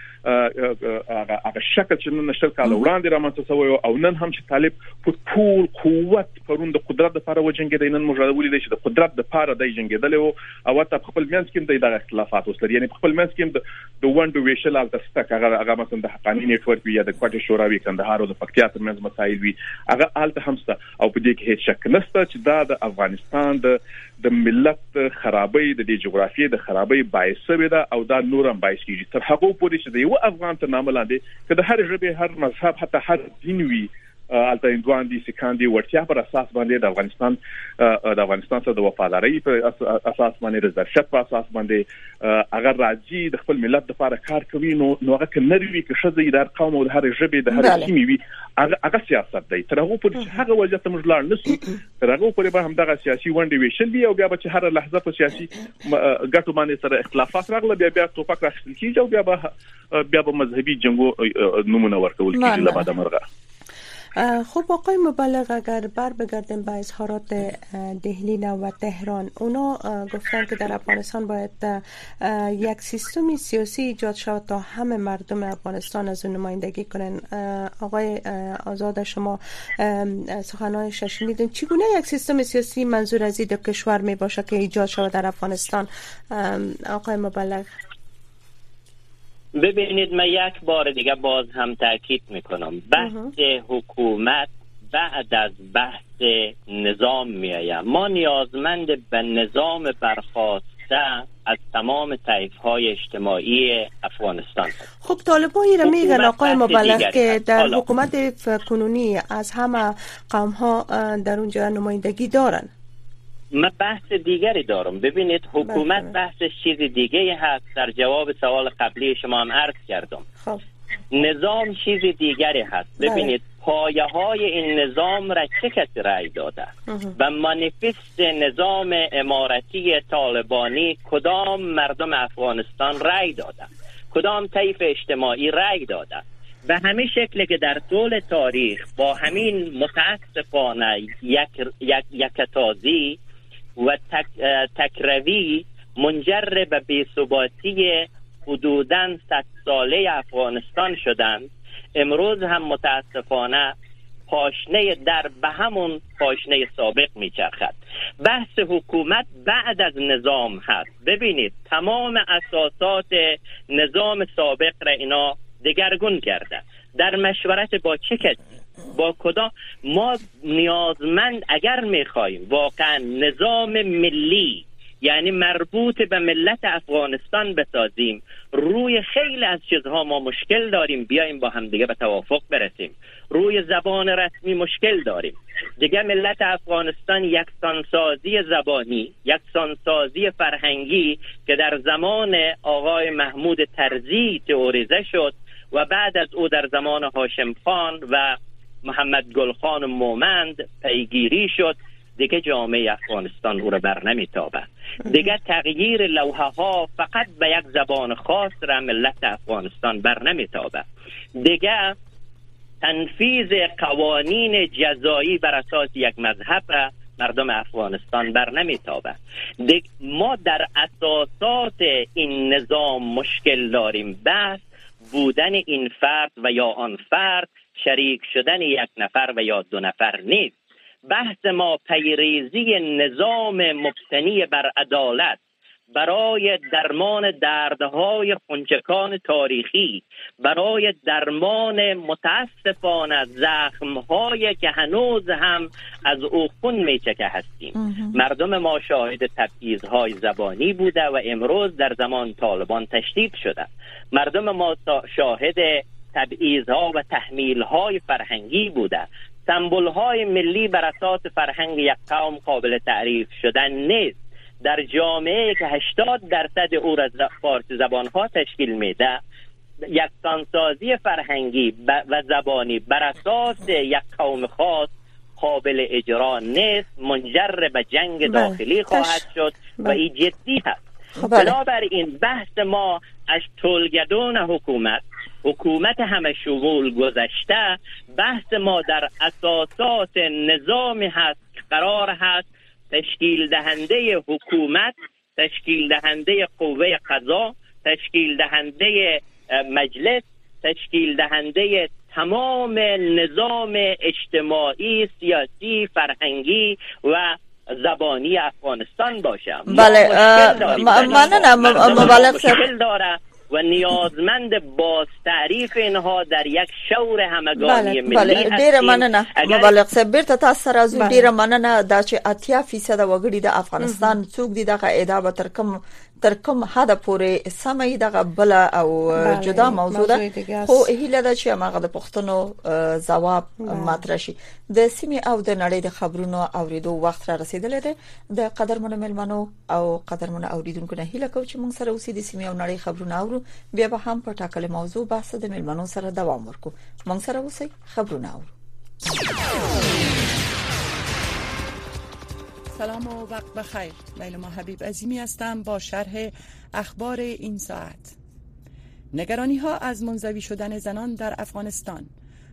هغه شکل چې نن نشل کاله وړاندې رامنځته شوی او نن هم چې طالب په ټول قوت پروند قدرت لپاره وجنګېدل. نن موږ راولې چې د قدرت لپاره د جنګېدل او ته خپل منځ کې د اختلافات وسلري یعنی خپل منځ کې د وند ویشل التسته هغه مثلا د حقانی نتورک یا د کوټه شوراوي کندهار او د پکتیا ترمنځ مسایل وي هغه الته همسته او په دې کې هیڅ شک نشته چې دا د افغانستان د ملت خرابې د جغرافیې د خرابې باعث شوی دا او دا نورم باعث کیږي تر هغه پورې چې یو افغان ته نامه لاندې کله هر ژبه هر مذهب حتی هر دین وي الته اندوان دي سکاندي ورتیا پر اساس باندې د افغانستان سره د وفاداری پر اساس باندې د ظرفیت پر اساس باندې اگر راځي د خپل ملت لپاره کار کوي نو هغه کنروي کې شذ ادار قوم او د هر ژبه د هر سیمې وي هغه سیاست دی. تر هغه پورې هغه وجه ته موږ لاړ نشو تر هغه پورې به هم دغه سیاسي ونډه ویشل دي او بیا به هر لحظه په سیاسي ګټو باندې سره اختلافات راغله بیا توپک راخستل کیږي او بیا به مذهبي جنگو نمونه ورکول کیږي لباده مرغه. خب آقای مبلغ، اگر بر بگردیم به اظهارات دهلی و تهران، اونا گفتن که در افغانستان باید یک سیستم سیاسی ایجاد شود تا همه مردم افغانستان از اون نمایندگی کنن. آقای آزاد، شما سخنانش شنیدین، چگونه یک سیستم سیاسی منظور از این کشور می باشه که ایجاد شود در افغانستان؟ آقای مبلغ، ببینید، من یک بار دیگه باز هم تاکید میکنم، بحث حکومت بعد از بحث نظام میآید. ما نیازمند به نظام برخواسته از تمام طیف‌های اجتماعی افغانستان هست. خب طالبان را میگن آقای مبلغ که در حکومت کنونی از همه قوم‌ها در اونجا نمایندگی دارن. من بحث دیگری دارم. ببینید، حکومت بحثش چیز دیگه هست. در جواب سوال قبلی شما هم عرض کردم. خب نظام چیز دیگری هست. ببینید، پایه های این نظام را چه کسی رأی داده و مانیفست نظام امارتی طالبانی کدام مردم افغانستان رأی داده، کدام طیف اجتماعی رأی داده. به همین شکل که در طول تاریخ با همین متاسفانه یکتازی و تکروی منجر به بی‌ثباتی حدوداً 100 ساله افغانستان شدند، امروز هم متاسفانه پاشنه در به همون پاشنه سابق میچرخد. بحث حکومت بعد از نظام هست. ببینید، تمام اساسات نظام سابق را اینا دگرگون کرده. در مشورت با چه کسی، با کدام؟ ما نیازمند اگر میخواهیم واقعا نظام ملی، یعنی مربوط به ملت افغانستان بسازیم، روی خیلی از چیزها ما مشکل داریم. بیایم با هم دیگه به توافق برسیم. روی زبان رسمی مشکل داریم. دیگه ملت افغانستان یکسانسازی زبانی، یکسانسازی فرهنگی که در زمان آقای محمود طرزی تئوریزه شد و بعد از او در زمان هاشم خان و محمد گلخان مومند پیگیری شد، دیگه جامعه افغانستان او را بر نمیتابه. دیگه تغییر لوحه ها فقط به یک زبان خاص را ملت افغانستان بر نمیتابه. دیگه تنفیذ قوانین جزایی بر اساس یک مذهب را مردم افغانستان بر نمیتابه. ما در اساسات این نظام مشکل داریم. بس بودن این فرد و یا آن فرد، شریک شدن یک نفر و یا دو نفر نیست. بحث ما پیریزی نظام مبتنی بر عدالت برای درمان دردهای خونچکان تاریخی، برای درمان متاسفانه زخم‌هایی که هنوز هم از او خون میچکه هستیم. مردم ما شاهد تبعیض‌های زبانی بوده و امروز در زمان طالبان تشدید شده. مردم ما شاهد تبعیض‌ها و تحمیل‌های فرهنگی بوده. سمبول‌های ملی بر اساس فرهنگ یک قوم قابل تعریف شدن نیست. در جامعه که 80% او را فارسی زبان‌ها تشکیل میده، یکسانسازی فرهنگی و زبانی بر اساس یک قوم خاص قابل اجرا نیست، منجر به جنگ داخلی خواهد شد و این جدی هست. بنابراین بحث ما از طولگدون حکومت همه شمول گذشته، بحث ما در اساسات نظامی هست که قرار هست تشکیل دهنده حکومت، تشکیل دهنده قوه قضا، تشکیل دهنده مجلس، تشکیل دهنده تمام نظام اجتماعی، سیاسی، فرهنگی و زبانی افغانستان باشه. بله، مبالغ مشکل داره و نیازمند باز تعریف اینها در یک شور همگانی ملی هستیم. ډیره مننه مبالغ صاحب. بیرته تاسو سره زو ډیره مننه دا چې 80% وګړي د افغانستان څوک دي دغه ادعا به تر کوم حد پورې سمې دغه بل او جدا موضوع ده، خو هیله ده چې هغه د پښتنو ځواب مطرح شي. د سیمې او د نړۍ د خبرونو اوریدو وخت را رسیدلی دی. د قدرمنو ملمنو او قدرمنو اوریدونکو نه هیله کوم چې موږ سره اوسې د سیمې او نړۍ خبرونه اورو، بیا به هم په ټاکلې موضوع بحث د ملمنو سره دوام ورکو. موږ سره اوسئ، خبرونه اورو. سلام و وقت بخیر. لیلا حبیب عظیمی هستم با شرح اخبار این ساعت. نگرانی ها از منزوی شدن زنان در افغانستان.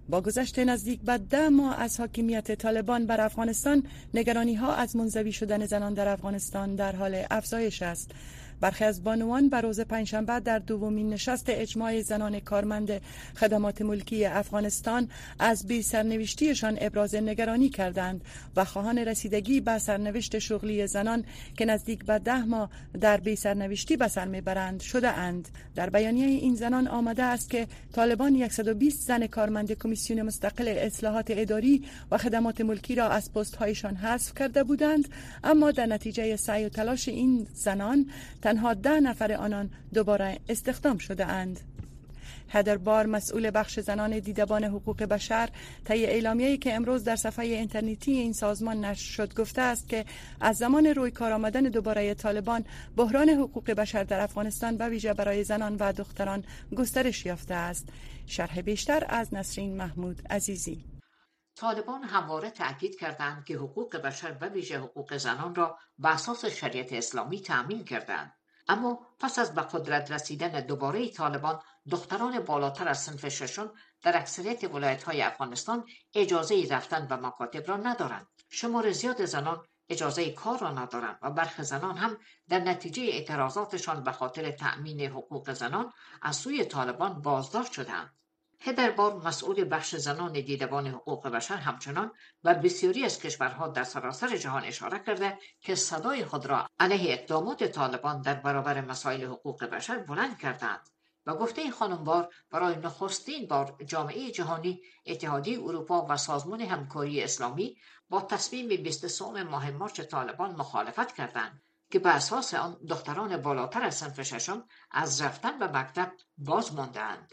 با گذشت نزدیک به 10 ماه از حاکمیت طالبان بر افغانستان، نگرانی‌ها از منزوی شدن زنان در افغانستان در حال افزایش است. برخی از بانوان بر روز پنجشنبه در دومین نشست اجماع زنان کارمند خدمات ملکی افغانستان از بی سرنوشتیشان ابراز نگرانی کردند و خواهان رسیدگی به سرنوشت شغلی زنان که نزدیک به 10 ماه در بی سرنوشتی به سر میبرند شده اند. در بیانیه این زنان آمده است که طالبان 120 زن کارمند کمیسیون مستقل اصلاحات اداری و خدمات ملکی را از پست‌هایشان حذف کرده بودند، اما در نتیجه سعی و تلاش این زنان تنها 10 نفر آنان دوباره استخدام شده اند. هدر بار، مسئول بخش زنان دیدبان حقوق بشر، طی اعلامیه‌ای که امروز در صفحه اینترنتی این سازمان نشر شد گفته است که از زمان روی کار آمدن دوباره طالبان، بحران حقوق بشر در افغانستان به ویژه برای زنان و دختران گسترش یافته است. شرح بیشتر از نسرین محمود عزیزی. طالبان همواره تأکید کردند که حقوق بشر و ویژه حقوق زنان را به اساس شریعت اسلامی تأمین کردند. اما پس از به قدرت رسیدن دوباره طالبان، دختران بالاتر از صنف ششم در اکثریت ولایت‌های افغانستان اجازه رفتن به مکاتب را ندارند. شمار زیاد زنان اجازه کار را ندارند و برخی زنان هم در نتیجه اعتراضاتشان به خاطر تأمین حقوق زنان از سوی طالبان بازداشت شدند. هدر بار، مسئول بخش زنان دیدبان حقوق بشر، همچنان و بسیاری از کشورها در سراسر جهان اشاره کرده که صدای خود را علیه اقدامات طالبان در برابر مسائل حقوق بشر بلند کردند و گفته خانم بار برای نخستین بار جامعه جهانی، اتحادیه اروپا و سازمان همکاری اسلامی با تصمیم 23 ماه مارچ طالبان مخالفت کردند که به اساس آن دختران بالاتر از صنف ششم از رفتن به مکتب باز ماندند.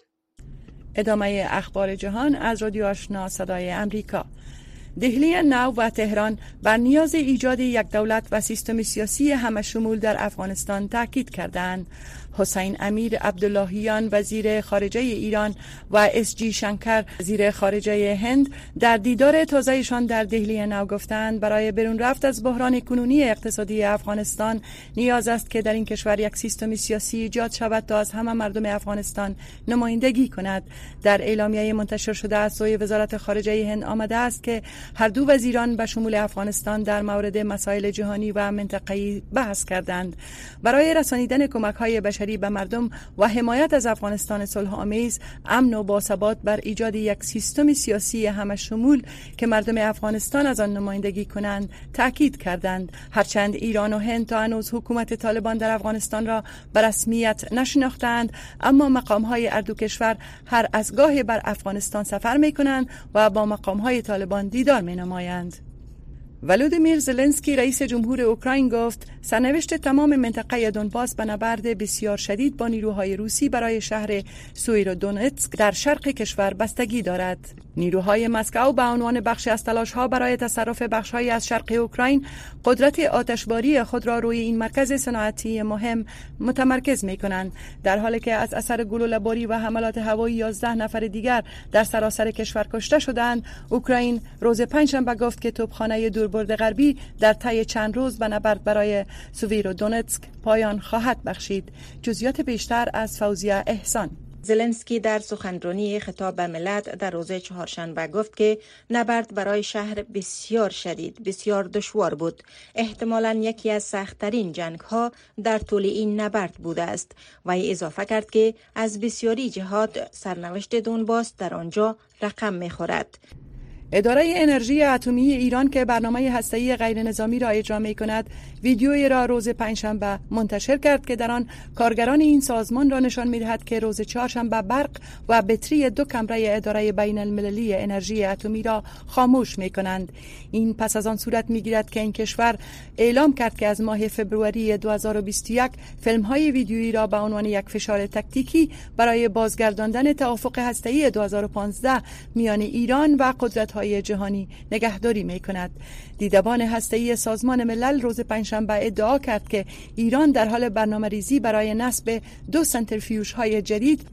ادامه اخبار جهان از رادیو آشنا صدای امریکا. دهلی نو و تهران بر نیاز ایجاد یک دولت و سیستم سیاسی همه شمول در افغانستان تاکید کردند. حسین امیر عبداللهیان وزیر خارجه ایران و اس جی شنکر وزیر خارجه هند در دیدار تازه‌شان در دهلی نو گفتند برای برون رفت از بحران کنونی اقتصادی افغانستان نیاز است که در این کشور یک سیستم سیاسی ایجاد شود تا از همه مردم افغانستان نمایندگی کند. در اعلامیه منتشر شده از سوی وزارت خارجه هند آمده است که هر دو وزیران به شمول افغانستان در مورد مسائل جهانی و منطقه‌ای بحث کردند. برای رسانیدن کمک‌های بشری به مردم و حمایت از افغانستان صلح‌آمیز، امن و باثبات بر ایجاد یک سیستم سیاسی همه شمول که مردم افغانستان از آن نمایندگی کنند تاکید کردند. هرچند ایران و هند تا هنوز حکومت طالبان در افغانستان را به رسمیت نشناختند، اما مقام‌های هر دو کشور هر از گاهی بر افغانستان سفر می‌کنند و با مقام‌های طالبان دیدار می‌نمایند. ولودیمیر زلنسکی رئیس جمهور اوکراین گفت سرنوشت تمام منطقه دونباس به نبرد بسیار شدید با نیروهای روسی برای شهر سویرودونتسک در شرق کشور بستگی دارد. نیروهای مسکو به عنوان بخشی از تلاش‌ها برای تصرف بخش‌هایی از شرق اوکراین قدرت آتشباری خود را روی این مرکز صنعتی مهم متمرکز می‌کنند، در حالی که از اثر گلوله‌باری و حملات هوایی 11 نفر دیگر در سراسر کشور کشته شدند. اوکراین روز پنجشنبه گفت که توپخانه دوربرد غربی در طی چند روز به نبرد برای سویرودونتسک پایان خواهد بخشید. جزئیات بیشتر از فوزیه احسان. زلنسکی در سخنرانی خطاب به ملت در روز چهارشنبه گفت که نبرد برای شهر بسیار شدید، بسیار دشوار بود. احتمالاً یکی از سخت‌ترین جنگ‌ها در طول این نبرد بوده است. و اضافه کرد که از بسیاری جهات سرنوشت دونباس در آنجا رقم می‌خورد. اداره انرژی اتمی ایران که برنامه هسته‌ای غیر نظامی را اجرا می‌کند، ویدیویی را روز پنجشنبه منتشر کرد که در آن کارگران این سازمان را نشان می‌دهد که روز چهارشنبه برق و بطری 2 کمره اداره بین المللی انرژی اتمی را خاموش می‌کنند. این پس از آن صورت می‌گیرد که این کشور اعلام کرد که از ماه فوریه 2021 فیلم‌های ویدیویی را به عنوان یک فشار تکتیکی برای بازگرداندن توافق هسته‌ای 2015 میان ایران و قدرت‌های جهانی نگهداری می‌کند. دیدبان هسته‌ای سازمان ملل روز پنجشنبه ادعا کرد که ایران در حال برنامه‌ریزی برای نصب 2 سنتریفیوژهای جدید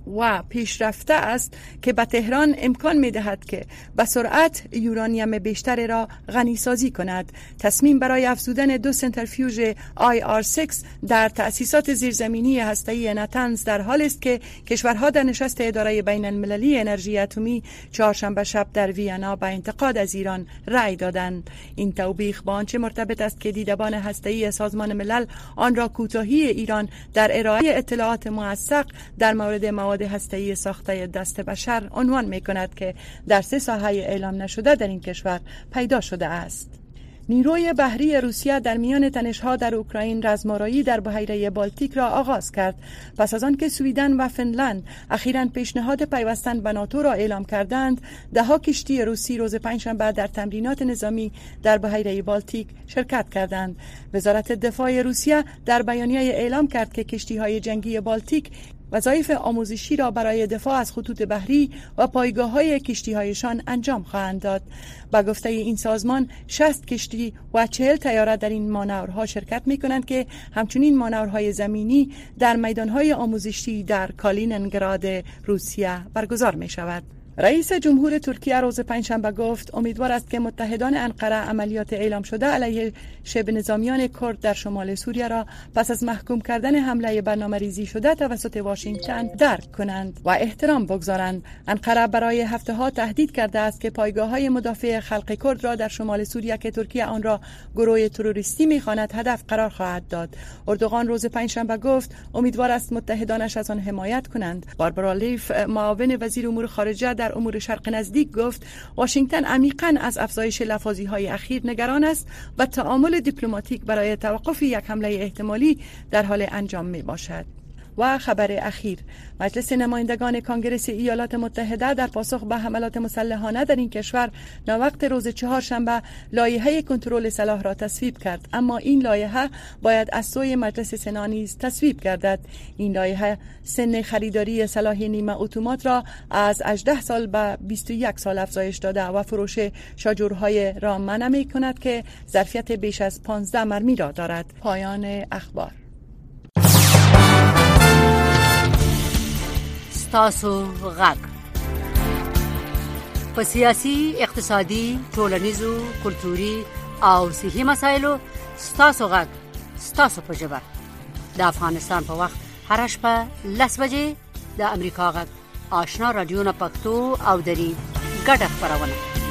و پیشرفته است که به تهران امکان می دهد که به سرعت یورانیم بیشتر را غنی سازی کند. تصمیم برای افزودن 2 سنتریفیوژ IR6 در تأسیسات زیرزمینی هسته‌ای نتنز در حال است که کشورها در نشست اداره بین المللی انرژی اتمی چهارشنبه شب در وینا به انتقاد از ایران رأی دادند. این توبیخ با آنچه مرتبط است که دیدبان هسته‌ای سازمان ملل آن را کوتاهی ایران در ارائه اطلاعات موثق در مورد مواد هسته‌ای ساخته دست بشر عنوان می‌کند که در 3 ساحه اعلام نشده در این کشور پیدا شده است. نیروی بحری روسیه در میان تنش‌ها در اوکراین رزمارایی در بحیره بالتیک را آغاز کرد پس از آن که سویدن و فنلند اخیراً پیشنهاد پیوستن به ناتو را اعلام کردند. 10 کشتی روسی روز پنجشنبه در تمرینات نظامی در بحیره بالتیک شرکت کردند. وزارت دفاع روسیه در بیانیه اعلام کرد که کشتی‌های جنگی بالتیک وظایف آموزشی را برای دفاع از خطوط بحری و پایگاه‌های کشتی‌هایشان انجام خواهند داد. با گفته این سازمان 60 کشتی و 40 طیاره در این مانورها شرکت می‌کنند که همچنین مانورهای زمینی در میدان‌های آموزشی در کالینینگراد روسیه برگزار می‌شود. رئیس جمهور ترکیه روز پنجشنبه گفت امیدوار است که متحدان انقره عملیات اعلام شده علیه شبه نظامیان کرد در شمال سوریه را پس از محکوم کردن حمله برنامه‌ریزی شده توسط واشنگتن درک کنند و احترام بگذارند. انقره برای هفته‌ها تهدید کرده است که پایگاه‌های مدافع خلق کرد را در شمال سوریه که ترکیه آن را گروه تروریستی می‌خواند هدف قرار خواهد داد. اردوغان روز پنجشنبه گفت امیدوار است متحدانش از آن حمایت کنند. باربارا لیف معاون وزیر امور خارجه در امور شرق نزدیک گفت واشنگتن عمیقاً از افزایش لفاظی‌های اخیر نگران است و تعامل دیپلماتیک برای توقف یک حمله احتمالی در حال انجام میباشد. و خبر اخیر، مجلس نمایندگان کانگرس ایالات متحده در پاسخ به حملات مسلحانه در این کشور ناوقت روز چهارشنبه لایحه کنترل سلاح را تصویب کرد، اما این لایحه باید از سوی مجلس سنا نیز تصویب گردد. این لایحه سن خریداری سلاح نیمه اتومات را از 18 سال به 21 سال افزایش داده و فروش شاجورهای را منع می‌کند که ظرفیت بیش از 15 مرمی را دارد. پایان اخبار. ستاسو غږ په سیاسي، اقتصادي، ټولنیزو، کلتوري او صحي مسایلو ستاسو غږ ستاسو په ژبه د افغانستان په وخت هر شپه 10 بجې د امریکا غږ آشنا رادیو نه پښتو او دری ګډه خبرونه.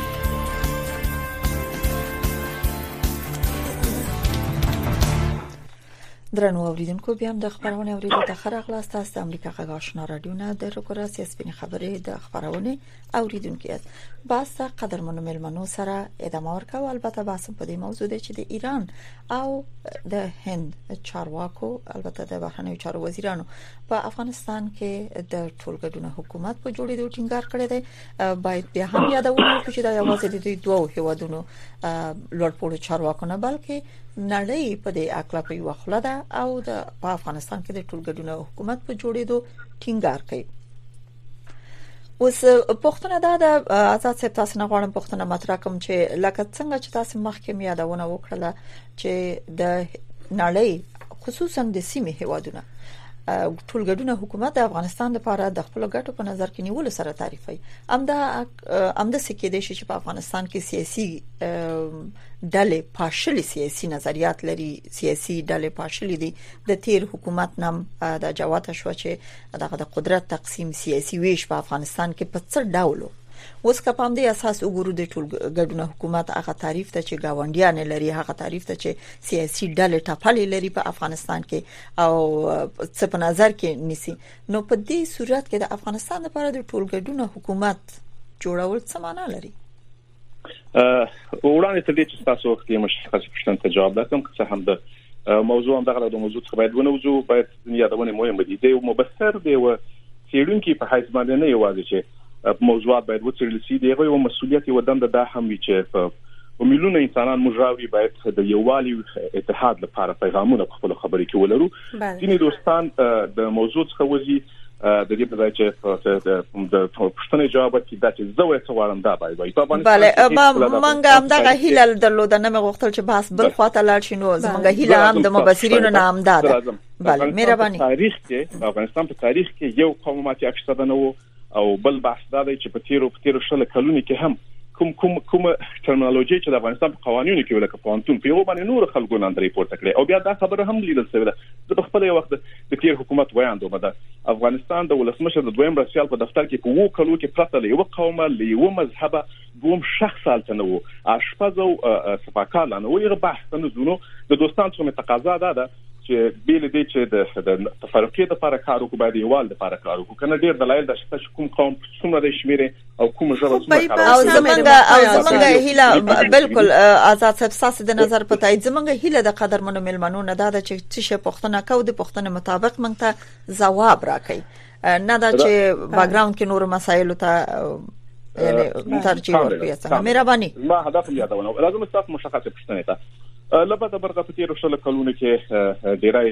درنو اوریدونکو بیا هم د خبرونه اوریدو ته خراغلاست تاسو د امریکا غږ آشنا رادیو نه د روکراسي سپین خبرې د خبرونه اوریدونکو یاست. باسه قدرمنو ملمنو سره ادامه ورکو. البته بحث په دې موضوع دی چې د ایران او د هند چارواکو، البته د بهرنیو چارو وزیرانو په افغانستان کې د ټولګډونه حکومت په جوړېدو ټینګار کړی دی. باید بیا هم یادونه وکړو چې دا یوازې د دوی دوه هیوادونو لوړپوړو چارواکو نه بلکې نړۍ په دې اکلا په یو خله ده او د افغانستان کې د ټولګډونه حکومت په جوړېدو ټینګار کوي. اوس پښتنه دا د آزاد صاحب تاسو نه غواړم پښتنه مطرح کوم چې لکه څنګه چې تاسو مخکې یادونه وکړه چې د نړۍ خصوصا د سیمې هیوادونه ټولګډونه حکومت د افغانستان لپاره د خپل ګټو په نظر کې نیول سره تعریفي. امده سکه د شي په افغانستان کې سیاسي ډلې پاشلي سیاسي نظریات لري، سیاسي ډلې پاشلي دي. د تیر حکومت نام د جوات شو چې دغه د قدرت تقسیم سیاسي ویش په افغانستان کې په څه ډول اوس که په دې اساس وګورو د ټولګډونه حکومت هغه تعریف ته چې گاونډیان لري، هغه تعریف ته چې سیاسي ډلې ټاپلې لري په افغانستان کې او څه په نظر کې نیسي، نو په دې صورت کې د افغانستان لپاره د ټولګډونه حکومت جوړول څه معنی لري؟ وړاندې تر دې چې تاسو وخت یې مشخص پوښتنه ته جواب درکړم که څه هم د موضوع هم دغه د موضوع څخه باید ونوځو. باید یادونه مهمه دي د مبصر دی و سیرونکي په حیث باندې نه یوازې چې موضوعات باید وڅېړل شي، دغه یو مسؤلیت یو دنده ده هم وي چې په میلیونه انسانان مجراوي باید د یووالي اتحاد لپاره پیغامونه په خپل خبرې کې ولرو. ځینې دوستان د موضوع څخه وځي د دې په ځای چې د پښتنې جواب ورکړي دا چې زه وایي څه غواړم دا باید وایي. بله منګه هم دغه هیله درلوده، نه مې غوښتل چې بحث بل خواته لاړ شي، نو زمونږ هیله هم د مبصرینو نه همدا ده. بله مهرباني. افغانستان په تاریخ کې یو قوم ماتي اکثر نه وو او بل بحث دا دی چې په تیرو شل کلونو کې هم کوم ټرمینالوژي چې د افغانستان په قوانینو کې ولکه پانتون په یو باندې نور خلکو نن ریپورت کړي او بیا دا خبره هم لیدل شوې ده د خپل وخت د تیر حکومت وایاندو مده افغانستان د ولسمشر د دویم رئیس په دفتر کې په وو کلو کې پرته له یو قومه له یو مذهبه دوم شخص حالت نه وو اشپز او صفاکال نه وو یو بحث نه زونو د دوستان څخه تقاضا ده چې بیل دي چې د تفرقې لپاره کار وکړي باید یوال لپاره کار وکړي کنه ډیر دلایل د شته کوم قوم څومره د شمیره او کوم ژبه څومره او زمونږ هیله بالکل آزاد صاحب د نظر په تایید زمونږ هیله د قدرمنو ملمنو نه ده چې څه پښتنه کو د پښتنه مطابق مونږ ته جواب راکړي نه دا چې بیکګراوند کې نور مسایل ته یعنی ترجیح ورکړي مهرباني ما هدف یادونه لازم تاسو مشخصه پښتنه ته لبته برغه په تیر شل کلونو کې ډیرای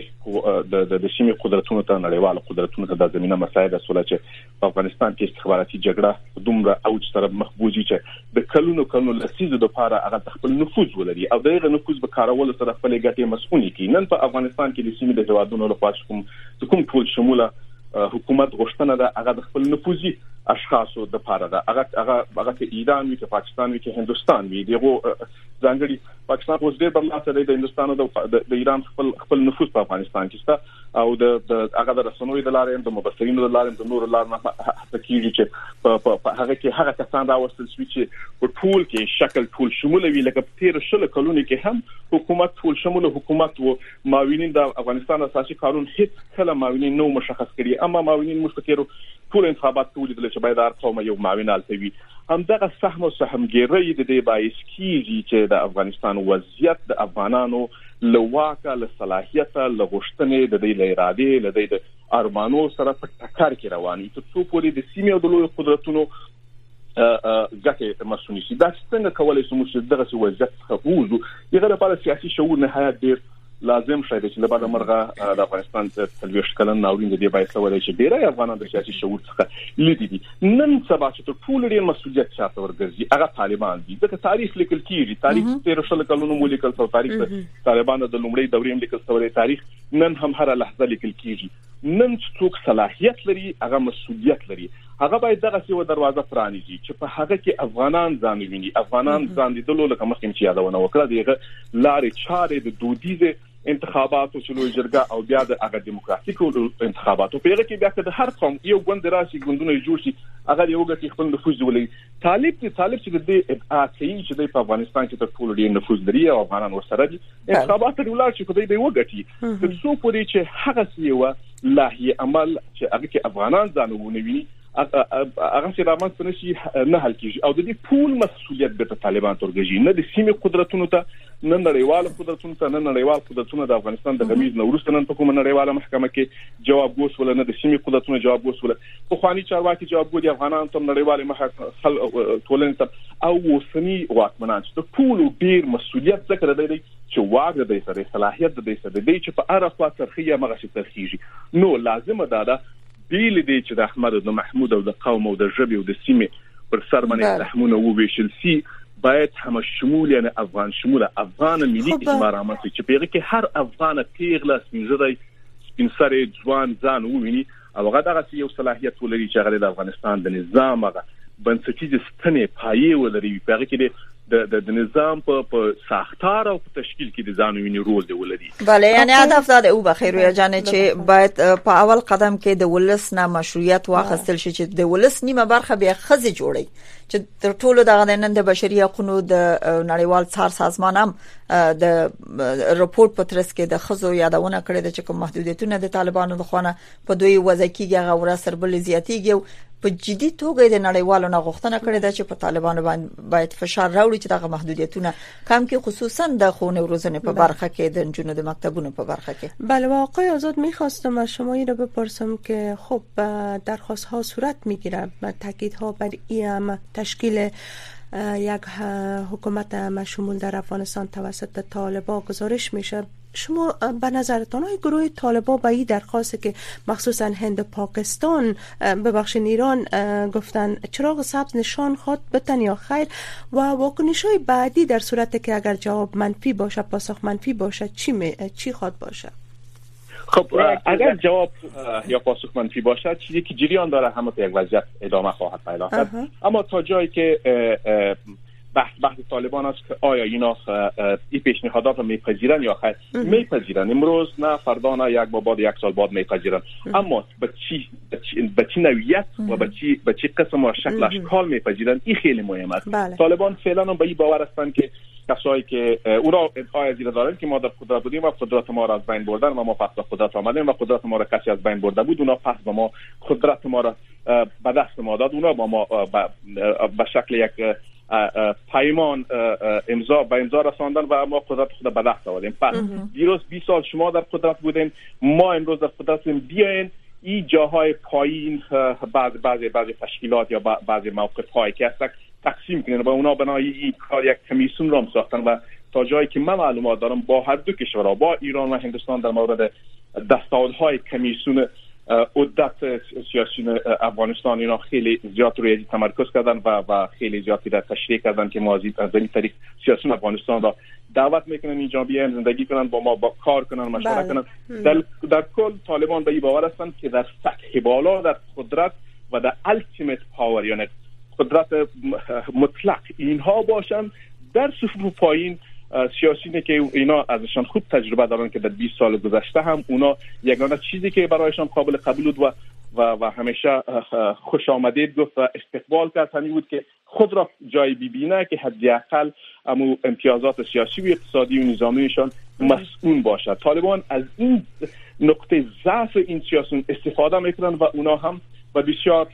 د سیمې قدرتونو ته نړیوال قدرتونو ته د زمينه مسایل سره چې په افغانستان کې استخباراتي جګړه دومره اوج سره مخبوزي چې د کلونو لسیزو د لپاره هغه خپل نفوذ ولري او دغه نفوذ به کارول سره خپل ګټې مسؤلې کی نن په افغانستان کې د سیمې د هوادونو لپاره کوم ټول شموله حکومت غوښتنه ده هغه د خپل نفوذي اشخاصو د لپاره ده هغه کې ایران وی کې پاکستان وی کې هندستان وی دغه ځانګړي پاکستان اوس ډېر برلاسه دی د هندستان او د ایران خپل نفوذ په افغانستان کې شته او د هغه د رسنوي د لارې د مبصرینو د لارې د نور لارې حتی کېږي چې په هغه کې هغه کسان راوستل شوي چې په ټول کې شکل ټول شمول وي لکه په تیر شل کلونو کې هم حکومت ټول شمول حکومت او معاونین د افغانستان اساسي قانون هیڅ کله معاونین نو مشخص کړي اما معاونین مشترک ټول انتخابات تولیدل چې باید هر قوم یو معاون التوي همدغه سهم او سهمګيري د دې باعث کیږي چې د افغانستان وضعیت د افغانانو لواکه له صلاحیت له غشتنې د دې لرادې له دې ارمانو سره په ټکر کې رواني ته څو پورې د سیمې او د لوی قدرتونو ځکه مسؤلیت دا څنګه کولای شو چې دغه وضعیت څخه ووځو یغه لپاره سیاسي شعور نهایت ډیر لازم شاید چې لپاره مرغه د افغانستان تلويش کلن ناورین د دې باعث ولې چې ډیری افغانان د سیاسي شعور څخه لیدي دي نن سبا چې ټول ډیر مسؤلیت شاته ورګرځي هغه طالبان دي د تاریخ لیکل کیږي تاریخ 13 کلونو مو لیکل څو تاریخ طالبان د لومړی دورې لیکل څو تاریخ نن هم هر لحظه لیکل کیږي نن څوک صلاحیت لري هغه مسؤلیت لري هغه باید دغه څه دروازه پرانیږي چې په هغه کې افغانان ځان ویني افغانان ځان لیدلو لکه مخکې چې یادونه وکړه دغه لارې چارې د دودیزه انتخاباتو چې لوی جرګه او بیا د هغه دیموکراتیکو انتخاباتو په هغه کې بیا د هر قوم یو ګوند راشي ګوندونه جوړ شي هغه یو ګټي خپل نفوذ ولري طالب چې د ادعا کوي چې د افغانستان کې د ټول ډیر نفوذ لري او افغانان ورسره دي انتخابات ولر چې په دې یو ګټي څو پورې چې هغه یو لاهي عمل چې هغه کې افغانان ځانونه ویني هغه چې رامنځ ته نشي نه حل کیږي او د دې ټول مسؤلیت د طالبان ترګي نه د سیمې قدرتونو ته نه نړیوال قدرتونو ته نه نړیوال قدرتونو د افغانستان د غمیز نورست نن په کومه نړیواله محکمه کې جواب غوښول نه د سیمې قدرتونو جواب غوښول په خواني چارواکي جواب غوډي افغانان ته نړیواله محکمه ټولنه ته او وسنی واکمنان چې ټول ډیر مسؤلیت ذکر دی چې واګ د دې سره صلاحیت د دې سره دی چې په اړه خاص ترخیه مغه شي ترخیږي نو لازم ده بیل دی چې د احمد او محمود او د قوم او د ژبې او د سیمې پر سر باندې رحمونه وویشل سي باید هم شمول یعنی افغان شمول افغان ملي استعمار رامنځته چې په هغه کې هر افغان پیغله سپینسره ځوان ځان وویني او هغه دغه یو صلاحیت ولري چې هغه د افغانستان د نظام هغه بنسټیز ستنې پایې ولري په هغه کې د نظام په ساختار او په تشکیل کې د ځانویني رول دی ولري بله یعنی هدف دا او بخیر یا جان چې باید په اول قدم کې د ولس نه مشروعیت واخیستل شي چې د ولس نیمه برخه به خزي جوړي چې تر ټولو دغه نن د بشري حقوقو د نړیوال څار سازمان هم د رپورت په ترڅ کې د خزو یادونه کړې ده چې کوم محدودیتونه د طالبانو د خوانه په دوی وځکیږي هغه ورسره بل زیاتیږي په جدي توګه د نړیوالو نه غوښتنه کړې ده چې په طالبانو باید فشار راوړي چې دغه محدودیتونه کم کې خصوصا د خونه روزنه په برخه کې د جنونو د مکتبونو په برخه کې بله آقای آزاد می‌خواستم از شما این رو بپرسم که خب درخواست ها صورت میگیره تاکید ها بر این تشکیل یک حکومت مشمول در افغانستان توسط طالبان گزارش میشه شما به نظرتان های گروه طالبان به این درخواست که مخصوصا هند و پاکستان ببخشید ایران گفتن چراغ سبز نشان خواد بتن یا خیر و واکنش های بعدی در صورت که اگر جواب منفی باشه پاسخ منفی باشه چی خواد باشه خب اگر جواب یا پاسخ منفی باشد، چیزی که جریان داره همه یک وضعیت ادامه خواهد پیدا کرد. اما تا جایی که بحث طالبان است که آیا اینا این پیشنهادات رو میپذیرن یا خیر میپذیرن، امروز نه فردا نه یک بعد یک سال بعد میپذیرن، اما به چی نوعیت و به چی قسم و شکل اشکال میپذیرن این خیلی مهم است. طالبان فعلا به این باور هستند که کسایی که اونا ادعای از این دارن که ما در قدرت بودیم و قدرت ما را از بین بردن و ما پس به قدرت آمدیم و قدرت ما را کسی از بین برده بود، اونا پس به ما قدرت ما را به دست ما داد، اونا با ما به شکل یک پیمان امضا رساندن و ما قدرت خود به دست آوردیم. پس دیروز 20 سال شما در قدرت بودین، ما امروز در قدرتیم، بیاین این جاهای پایین بعضی تشکیلات یا بعضی موقف هایی که هست تقسیم کنین و اونا بنای این کار یک کمیسیون را ساختن و تا جایی که من معلومات دارم با هر دو کشورها، با ایران و هندوستان، در مورد دستاوردهای کمیسیون عدت سیاسیون افغانستان اینا خیلی زیاد روی تمرکز کردن و خیلی زیادی در تشریح کردن که ما از این طریق سیاسیون افغانستان را دعوت میکنن اینجا بیان زندگی کنن، با ما با کار کنن، مشورت کنن. در کل طالبان به این باور هستند که در سطح بالا در قدرت و در التیمیت پاور یعنی قدرت مطلق اینها باشن، در صفوف پایین سیاسیونه که اینا ازشان خوب تجربه دارن که در 20 سال گذشته هم اونا یگانه چیزی که برایشان قابل قبول بود و همیشه خوش آمدید گفت و استقبال کرد همین بود که خود را جای ببینه که حداقل امو امتیازات سیاسی و اقتصادی و نظامیشان مسئول باشد. طالبان از این نقطه ضعف این سیاسیون استفاده میکنن و اونا هم و بسیار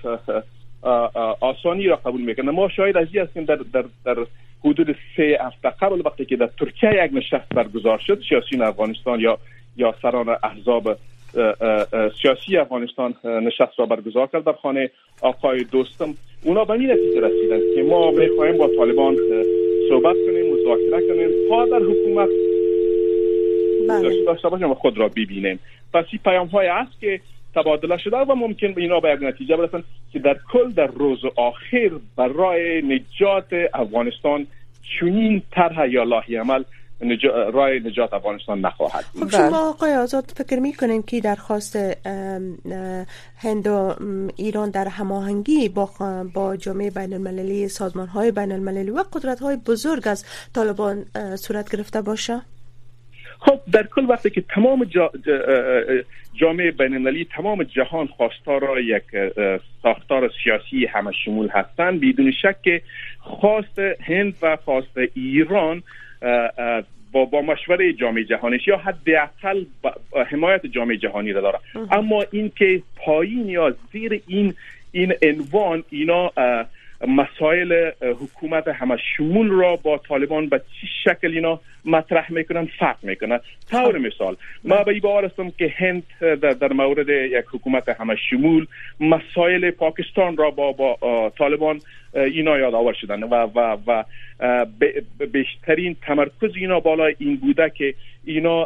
آسانی را قبول میکنن. ما شاید از این هستیم در حدود 3 هفته قبل وقتی که در ترکیه یک نشست برگزار شد، سیاسیون افغانستان یا سران احزاب سیاسی افغانستان نشست را برگزار کرد در خانه آقای دوستم. اونا به این نتیجه رسیدن که ما میخوایم با طالبان صحبت کنیم، مذاکره کنیم تا در حکومت داشته باشیم و خود را ببینیم. پس این پیام های است که تبادله شده و ممکن به اینا به یک نتیجه برسن که در کل در روز آخر برای نجات افغانستان چنین طرح یا لاهی عمل رای نجات افغانستان نخواهد. خب شما آقای آزاد فکر میکنین که درخواست هند و ایران در هماهنگی با جامعه بین المللی، سازمان های بین المللی و قدرت های بزرگ از طالبان صورت گرفته باشه؟ خب در کل وقتی که تمام جامعه بین المللی، تمام جهان خواستار یک ساختار سیاسی همه شمول هستند، بدون شک که خواست هند و خواست ایران با مشوره جامعه جهانی یا حداقل حمایت جامعه جهانی را داره. اما این که پایین یا زیر این عنوان اینا مسائل حکومت همه شمول را با طالبان به چه شکل اینا مطرح میکنن فرق میکنن. طور مثال ما به این باور هستم که هند در مورد یک حکومت همه شمول مسائل پاکستان را با طالبان اینا یادآور شدن و بیشترین تمرکز اینا بالای این بوده که اینا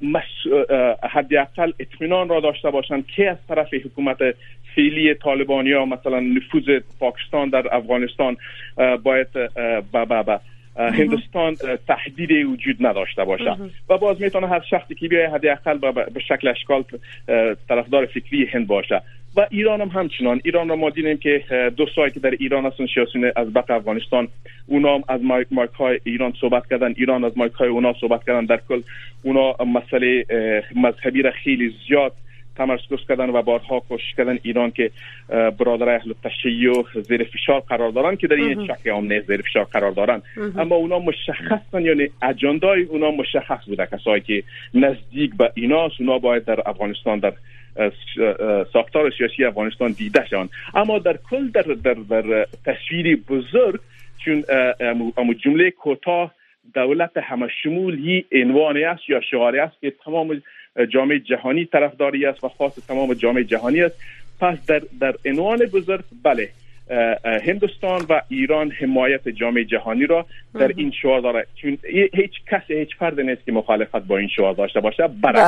حداقل اطمینان را داشته باشند که از طرف حکومت فعلی طالبان یا مثلا نفوذ پاکستان در افغانستان باید هندوستان تهدید وجود نداشته باشه و باز میتونه هر شخصی که بیاید حداقل به شکل اشکال طرفدار فکری هند باشه. و ایران هم همچنان. ایران را ما دیدیم که دو سایی که در ایران هستن سیاسیون از بق افغانستان، اونا از مایک های ایران صحبت کردن، ایران از مایک های اونا صحبت کردن. در کل اونا مسئله مذهبی را خیلی زیاد تمرکز کردن و بارها کوشش کردن ایران که برادرای اهل تشیع زیر فشار قرار دارن که در این شک امنیت زیر فشار قرار دارن. اما اونا مشخصن، یعنی اجندای اونا مشخص بوده، کسایی که نزدیک به اینا اونا باید در افغانستان در ساختار سیاسی افغانستان دیده شون. اما در کل در تصویر بزرگ چون جمله کوتاه دولت همه شمولی عنوانی است یا شعاری است که تمام جامعه جهانی طرفداری است و خاص تمام جامعه جهانی است. پس در عنوان بزرگ بله هندوستان و ایران حمایت جامعه جهانی را در این شعار داره، چون هیچ کسی هیچ فرد نیست که مخالفت با این شعار داشته باشه.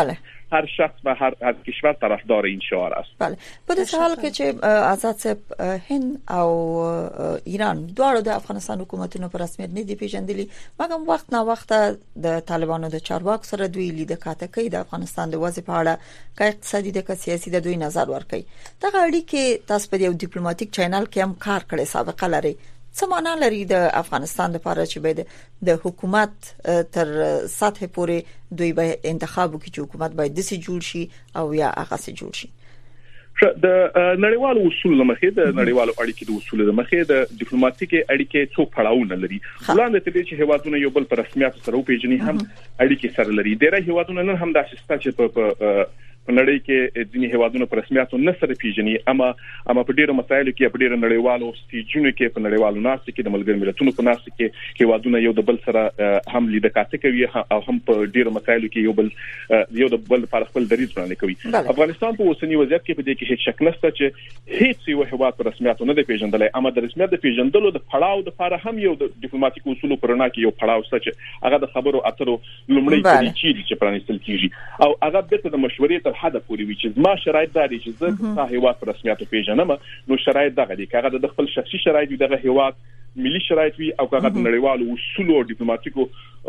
هر شخص و هر کشور طرفدار این شعار است. بله. په دې حال کې چې آزاد صاحب هند او ایران دواړو د افغانستان حکومتونو په رسمیت نه دی پیژندلي، مګر وخت نه وخت د طالبانو د چارواکو سره دوی لیدکاته کوي د افغانستان د وضع په اړه، که اقتصادي د سیاسي د دوی نظر ورکوي. دا اړیکې تاسو په یو ډیپلوماټیک چینل کې هم کار کړی سابقه لري. څه معنا لري د افغانستان لپاره چې به د حکومت تر سطح پورې دوی به انتخاب وکړي چې حکومت باید د سي جوړ شي او یا هغه سي جوړ شي؟ د نړیوالو اصول لمخې د نړیوالو اړیکې د اصول لمخې د ډیپلوماټیکي اړیکې څو پړاوونه لري. وړاندې ته چې هیوادونه یو بل پر رسمیت سره وپیژني هم اړیکې سره لري. ډېر هیوادونه نن هم د اساسي چې په نړۍ کې ځینې هیوادونه پر رسمیت نه سره پیژني، اما په ډیرو مسایلو کې په ډیرو نړیوالو سټیجونو کې په نړیوالو ناستو کې د ملګرو ملتونو په ناستو کې هیوادونه یو د بل سره هم لیدکاته کوي او هم په ډیرو مسایلو کې یو د بل لپاره خپل دریځ وړاندې کوي. افغانستان په اوسنی وضعیت کې په دې کې هیڅ شک نشته چې هیڅ یو هیواد پر رسمیت نه دی پیژندلای، اما د رسمیت د پیژندلو د پړاو د لپاره هم یو د ډیپلوماټیک اصولو پرنا کې یو پړاو شته چې هغه د خبرو اترو لومړی طریقې چې پرانیستل کیږي او هغه د مشورې تر حد پورې وي چې ما شرایط دي چې زه په هیواد پر رسمیت پیژنم، نو شرایط دغه دي، هغه د خپل شخصي شرایط دغه هیواد ملي شرایط وي او هغه د نړیوالو اصولو او ډیپلوماټیکو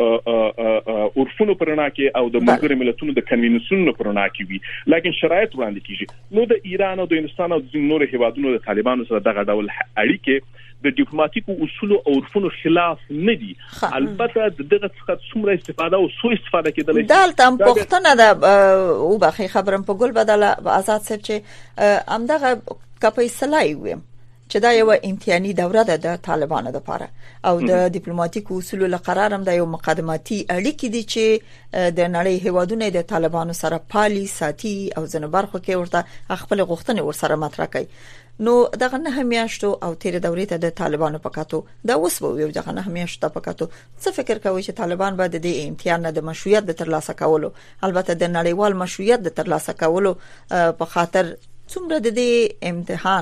عرفونو پرنا کې او د ملګرو ملتونو د کنوینشنونو پرنا کې وي، لکه شرایط وړاندې کیږي. نو د ایران او د هندستان او د نورو هیوادونو د طالبانو سره دغه ډول اړیکې د ډیپلوماټیکو اصولو او عرفونو خلاف نه دي. البته دغه څخه څومره استفاده او سوء استفاده کېدلای شي. دلته هم پښتنه د او بخې خبرم په ګل بدله آزاد صاحب چې امدغه کپیسلای ویم چې دا یو امتحاني دوره ده د طالبانو لپاره او د ډیپلوماټیکو اصولو لپاره هم د یو مقدماتي اړیکې دي چې د نړۍ هیوادونو د طالبانو سره پالي ساتي او ځنه برخو کې ورته خپل غوښتنې ورسره مطرح کوي. نو دغه نه همیاشتو او تیر دورې ته د طالبانو پکاتو دا اوس به یو دغه نه همیاشتو پکاتو څه فکر کوي چې طالبان به د امتحان د مشروعیت د ترلاسه کولو، البته د نړیوال مشروعیت د ترلاسه کولو په خاطر څومره د امتحان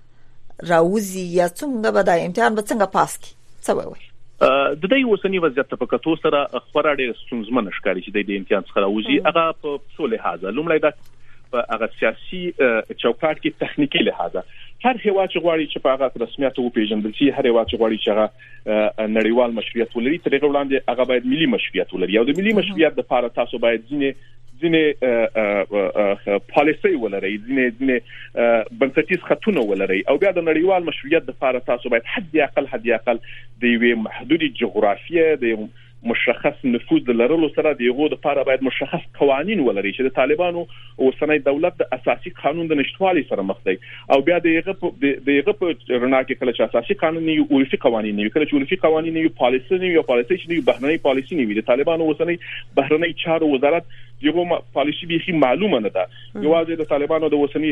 راوزي یا څنګه به د امتحان به څنګه پاس کی څه وایي؟ د دې اوسنی وضعیت په کتو سره خورا ډېر ستونزمن ښکاري چې د امتحان څخه راوزي. هغه په څو لحاظه، لومړی دا په هغه سیاسي چوکاټ کې تخنیکی لحاظه هر هیواد چې غواړي چې په هغه رسمیت وپیژندل شي، هر هیواد چې غواړي چې هغه نړیوال مشروعیت ولري، تر هغه وړاندې هغه باید ملي مشروعیت ولري او د ملي مشروعیت لپاره تاسو باید ځینې پالیسي ولري، ځینې بنسټیز خطونه ولري او بیا د نړیوال مشروعیت لپاره تاسو باید حد اقل د یوې محدودي جغرافیه د مشخص نفوذ لرلو سره دیغه د لپاره باید مشخص قوانين ولري چې د طالبانو اوسنۍ دولت د اساسي قانون د نشټوالي سره مخ دی او بیا دغه په رڼا کې کله چې اساسي قانون یو اولفي قوانين یو کله چې اولفي قوانين یو پالیسي یو پالیسي چې یو بهرنۍ پالیسي نیوي د طالبانو اوسنۍ بهرنۍ چارو وزارت یو پالیسي به معلومه نه ده. یوازې د طالبانو د اوسنۍ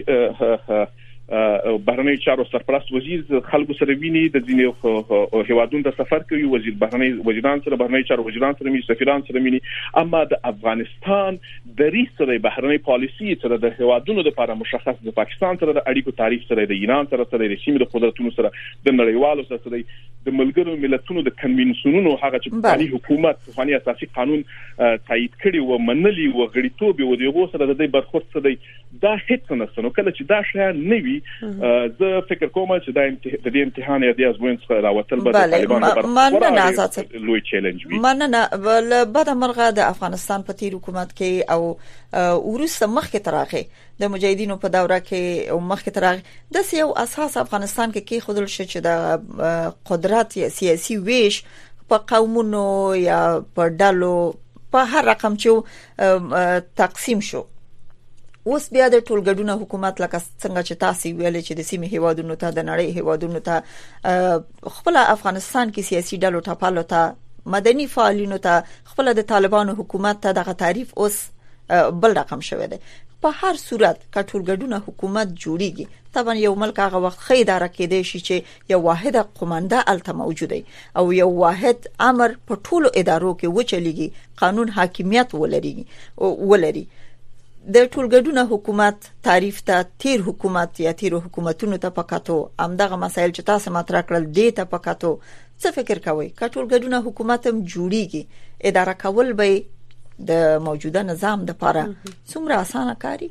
بهرنۍ چارو سرپرست وزیر خلکو سره ویني، د ځینې هیوادونو د سفر کوي، وزیران سره بهرنۍ چارو وزیران سره ویني، سفیران سره ویني، اما د افغانستان د ریسره بهرنۍ پالیسي سره د هیوادونو لپاره مشخص د پاکستان سره د اړیکو تعریف سره د ایران سره د سیمې د قدرتونو سره د نړیوالو سره د ملګرو ملتونو د کنوینشنونو هغه چې په حکومت په اساسي قانون تایید کړي و منلي و غړیتوب و دغه سره د برخورد سره دا هیڅ نه سنو کله چې دا شی نه وي زه فکر کوم چې د امتحان یا د ازموینې څخه راوتل به طالبانو لپاره لوی چیلنج وي. مننه. ول بعد مرغه د افغانستان په تیر حکومت کې او ورسته مخکې تراغه د مجاهدینو په دوره کې او مخکې تراغه د یو اساس افغانستان کې خودل شي چې د قدرت یا سیاسي ویش په قومونو یا په ډلو په هر رقم چې تقسیم شو. اوس بیا د ټولګډونه حکومت لکه څنګه چې تاسو ویلې چې د سیمې هیوادونو ته د نړۍ هیوادونو ته خپل افغانستان کې سیاسي ډلو ټاپالو ته مدني فعالینو ته خپل د طالبانو حکومت ته دغه تعریف اوس بل رقم شوی دی. په هر صورت که ټولګډونه حکومت جوړیږي طبعا یو ملک هغه وخت خې اداره کېدای شي چې یو واحد قومنده الته موجود دی او یو واحد امر په ټولو ادارو کې وچلېږي، قانون حاکمیت ولري. د ټولګډونه حکومت تعریف ته تیر حکومت یا تیر حکومتونو ته پکاتو امدغه مسایل چې تاسو مطرح کړل دې ته پکاتو څه فکر کوئ؟ که ټولګډونه حکومت هم جوړیږي اداره کول به د موجوده نظام د لپاره څومره اسانه کاری؟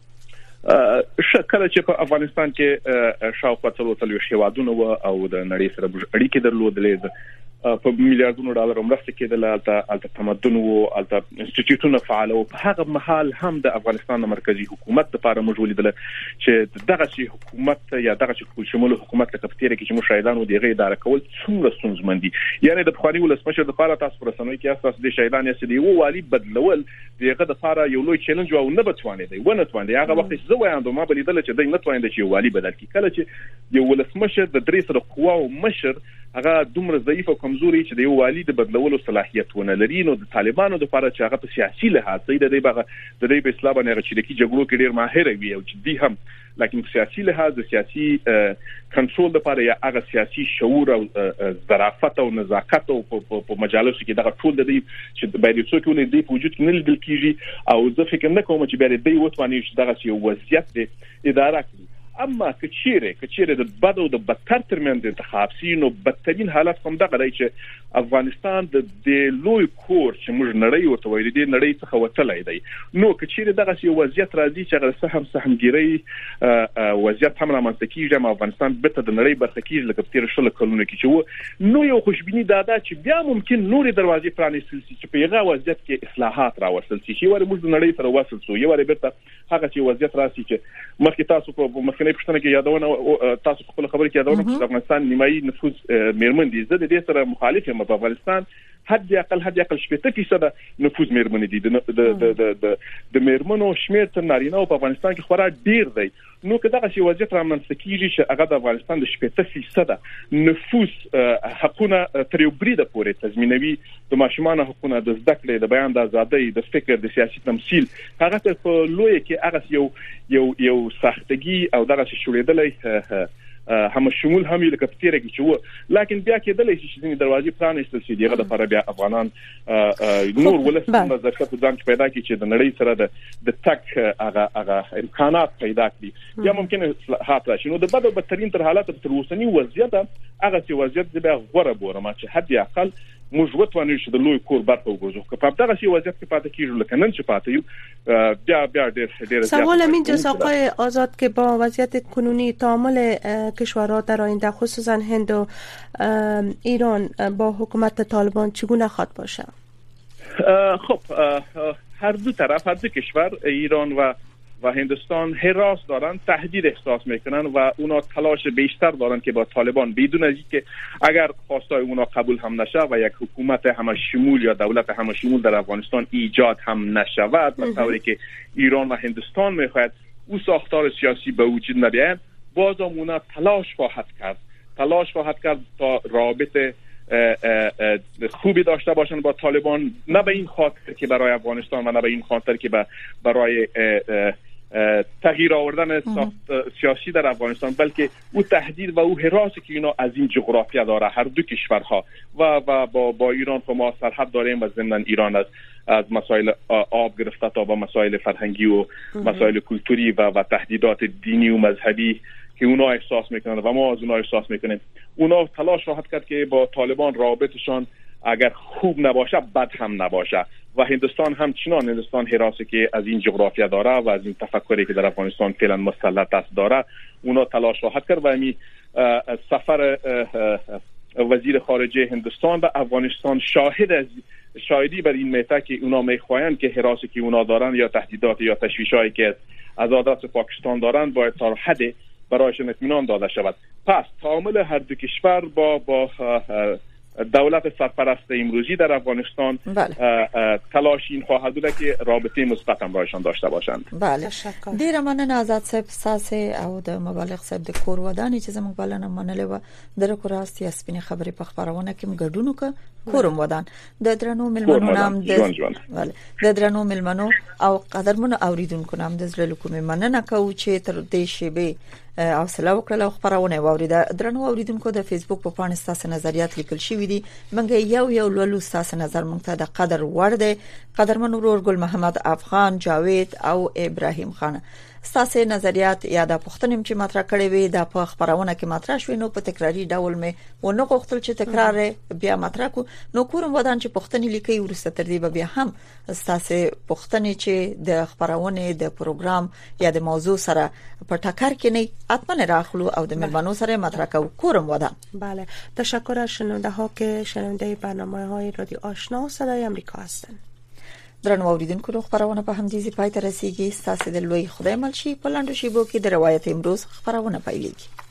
کله چې په افغانستان کې شاوخوا 40 هیوادونه او د نړۍ سره اړیکې درلودلې په میلیارډونو ډالر مرسته کېدله، البته تمدن او البته انسټیټیوټونه فعال او په هغه مهال هم د افغانستان مرکزی حکومت لپاره موږ ولیدل چې دغه شی حکومت یا دغه ټول شمول حکومت لکه په تیر کې چې مشاهدان او دغه اداره کول څومره ستونزمن دي. یعنی د بخاري ولسمشر لپاره تاسو پرسنوي کې اساس د شهیدان یې سدي او والی بدلول دغه لپاره یو لوی چیلنج او نه بتواني دی ونه تواني. هغه وخت چې زه وایم ما بلیدل چې د نه تواني چې والی بدل کی. کله چې یو ولسمشر د درې سره قوا او مشر هغه دومره ضعیف او کمزوري چې د یو والی د بدلولو صلاحیت ونه لري، نو د طالبانو لپاره چې هغه په سیاسي لحاظ د دې په اسلام باندې چې د جګړو کې ډیر ماهر وي او جدي هم، لکه په سیاسي لحاظ د سیاسي کنټرول لپاره یا هغه سیاسي شعور او ظرافت او نزاکت او په مجالسو کې دغه ټول د دې چې باید څوک ولې د وجود کې نه لیدل کیږي او زه فکر نه کوم چې باید د وټوانی چې دغه یو وضعیت د اداره کړي. اما کچيره د بدو د بدتر ترمن د انتخاب سینو بدترین حالت کوم دغه دی چې افغانستان د لوی کور چې موږ نړۍ ورته وایي د نړۍ څخه وتلای دی. نو کچيره دغه یو وضعیت راځي چې هغه سهمګيري وضعیت هم رامنځته کیږي، ما افغانستان به د نړۍ برخه کیږي لکه تیر شل کلونه کې چې نو یو خوشبینی دادا چې بیا ممکن نورې دروازې پرانیستل شي چې په هغه وضعیت کې اصلاحات راوستل شي چې ور موږ د نړۍ سره وصل شو. یو ور بیرته هغه چې وضعیت راسي چې مخکې تاسو په مخکنی پښتنه کې یادونه تاسو خپل خبرې کې یادونه چې افغانستان نیمایي نفوذ میرمن دي. زه د دې سره مخالف یم. په افغانستان حد اقل 70% نفوذ میرمن دي. د میرمنو شمیر تر نارینه په افغانستان کې خورا ډیر دی. نو که دغه شی وضعیت رامنځته کیږي چې هغه د افغانستان د 70% نفوذ حقونه تر یو بریده پورې تضمینوي، د ماشومان حقونه، د زده کړې، د بیان د ازادۍ، د فکر، د سیاسي تمثيل، هغه په لوی کې هغه یو سختګي او دغه شوړېدلې هم شمول هم یو لکه تیر کې چې لکن بیا کېدلې چې د دروازې پرانیستل شي دغه لپاره بیا افغانان نور ولسمه ظرفیت ځان پیدا کړي چې د نړۍ سره د تک هغه امکانات پیدا کړي یا ممکن اصلاحات راشي. نو د بدو بدترین تر حالت تر اوسنی وضعیت هغه چې وضعیت بیا غوړه بوره چې حد اقل موږ وتوانو چې د لوی کور برخه وګورځو. که په دغه شی وضعیت کې پاتې کیږو لکه نن چې پاتې یو بیا ډېر سوال همین جز آقای آزاد که با وضعیت کنونی تعامل کشورها در آینده خصوصا هند و ایران با حکومت طالبان چگونه خواهد باشه؟ خب هر دو طرف، هر دو کشور، ایران و هندوستان حراس دارن، تهدید احساس میکنن و اونا تلاش بیشتر دارن که با طالبان بدون از اینکه اگر خواستای اونا قبول هم نشه و یک حکومت همه شمول یا دولت همه شمول در افغانستان ایجاد هم نشود، مثلا که ایران و هندوستان میخواهد او ساختار سیاسی به وجود نبیاید، باز اونا تلاش خواهد کرد تا رابطه خوبی داشته باشن با طالبان، نه به این خاطر که برای افغانستان و نه به این خاطر که برای تغییر آوردن سیاسی در افغانستان، بلکه او تهدید و او حراسی که اینا از این جغرافیا داره هر دو کشورها و با ایران که ما سرحد داریم و ضمن ایران از مسائل آب گرفته تا با مسائل فرهنگی و مسائل کلتوری و تهدیدات دینی و مذهبی که اونا احساس میکنن و ما از اونا احساس میکنیم. اونا تلاش خواهد کرد که با طالبان رابطشان اگر خوب نباشه بد هم نباشه و هندوستان همچنان، هندوستان حراسی که از این جغرافیا داره و از این تفکری که در افغانستان فعلا مسلط است داره، اونا تلاش خواهد کرد و همین سفر وزیر خارجه هندوستان به افغانستان شاهدی بر این میته که اونا میخواهند که حراسی که اونا دارن یا تهدیدات یا تشویشایی که از آدرس پاکستان دارن باید تا حد برایشان اطمینان داده شود. پس تعامل هر دو کشور با دولت سرپرست امروزی در افغانستان تلاش این خواهد بود که رابطه مثبت هم برایشان داشته باشند. بله، ډیر مننه آزاد صاحب ساسه او د مبالغ صاحب د کور ودانې چې زموږ بلنه منلې و د کوراستي اسپینې خبرې په خبرونه کې مګډونو ک کورم ودان د درنو ملمنو نام د درنو ملمنو او قدرمن اوریدونکو نام د زړه کومې مننه کوو چې تر دې شیبه او سلام وکړه او خبرونه واوریده. درنو اوریدونکو د فیسبوک په پاڼه ستاسو نظریات لیکل شوی دي، منګه یو لولو ستاسو نظر مونږ ته د قدر ور دي. قدرمن ورور ګل محمد افغان، جاوید او ابراهیم خان ستاسو نظریات یا د پوښتنې چې مطرح کړې وي د په خبرونه کې مطرح شوي نو په تکراری ډول مې ونه غوښتل چې تکرار بیا مطرح کو نو کوم ودان چې پوښتنې لیکي ورسته تر دې بیا هم ستاسو پوښتنې چې د خبرونه د پروګرام یا د موضوع سره په ټکر کې نه اتمنه راخلو او د مهمانو سره مطرح کوم ودان. بله تشکر از شنونده ها که شنونده برنامه‌های رادیو آشنا صدای آمریکا هستند. درنو اوریدونکو خبرونه په همدې ځای ته رسیدي. ستاسو د لوی خدای مل شي په لاندو شیبو کې د روایت امروز خبرونه پیلېږي.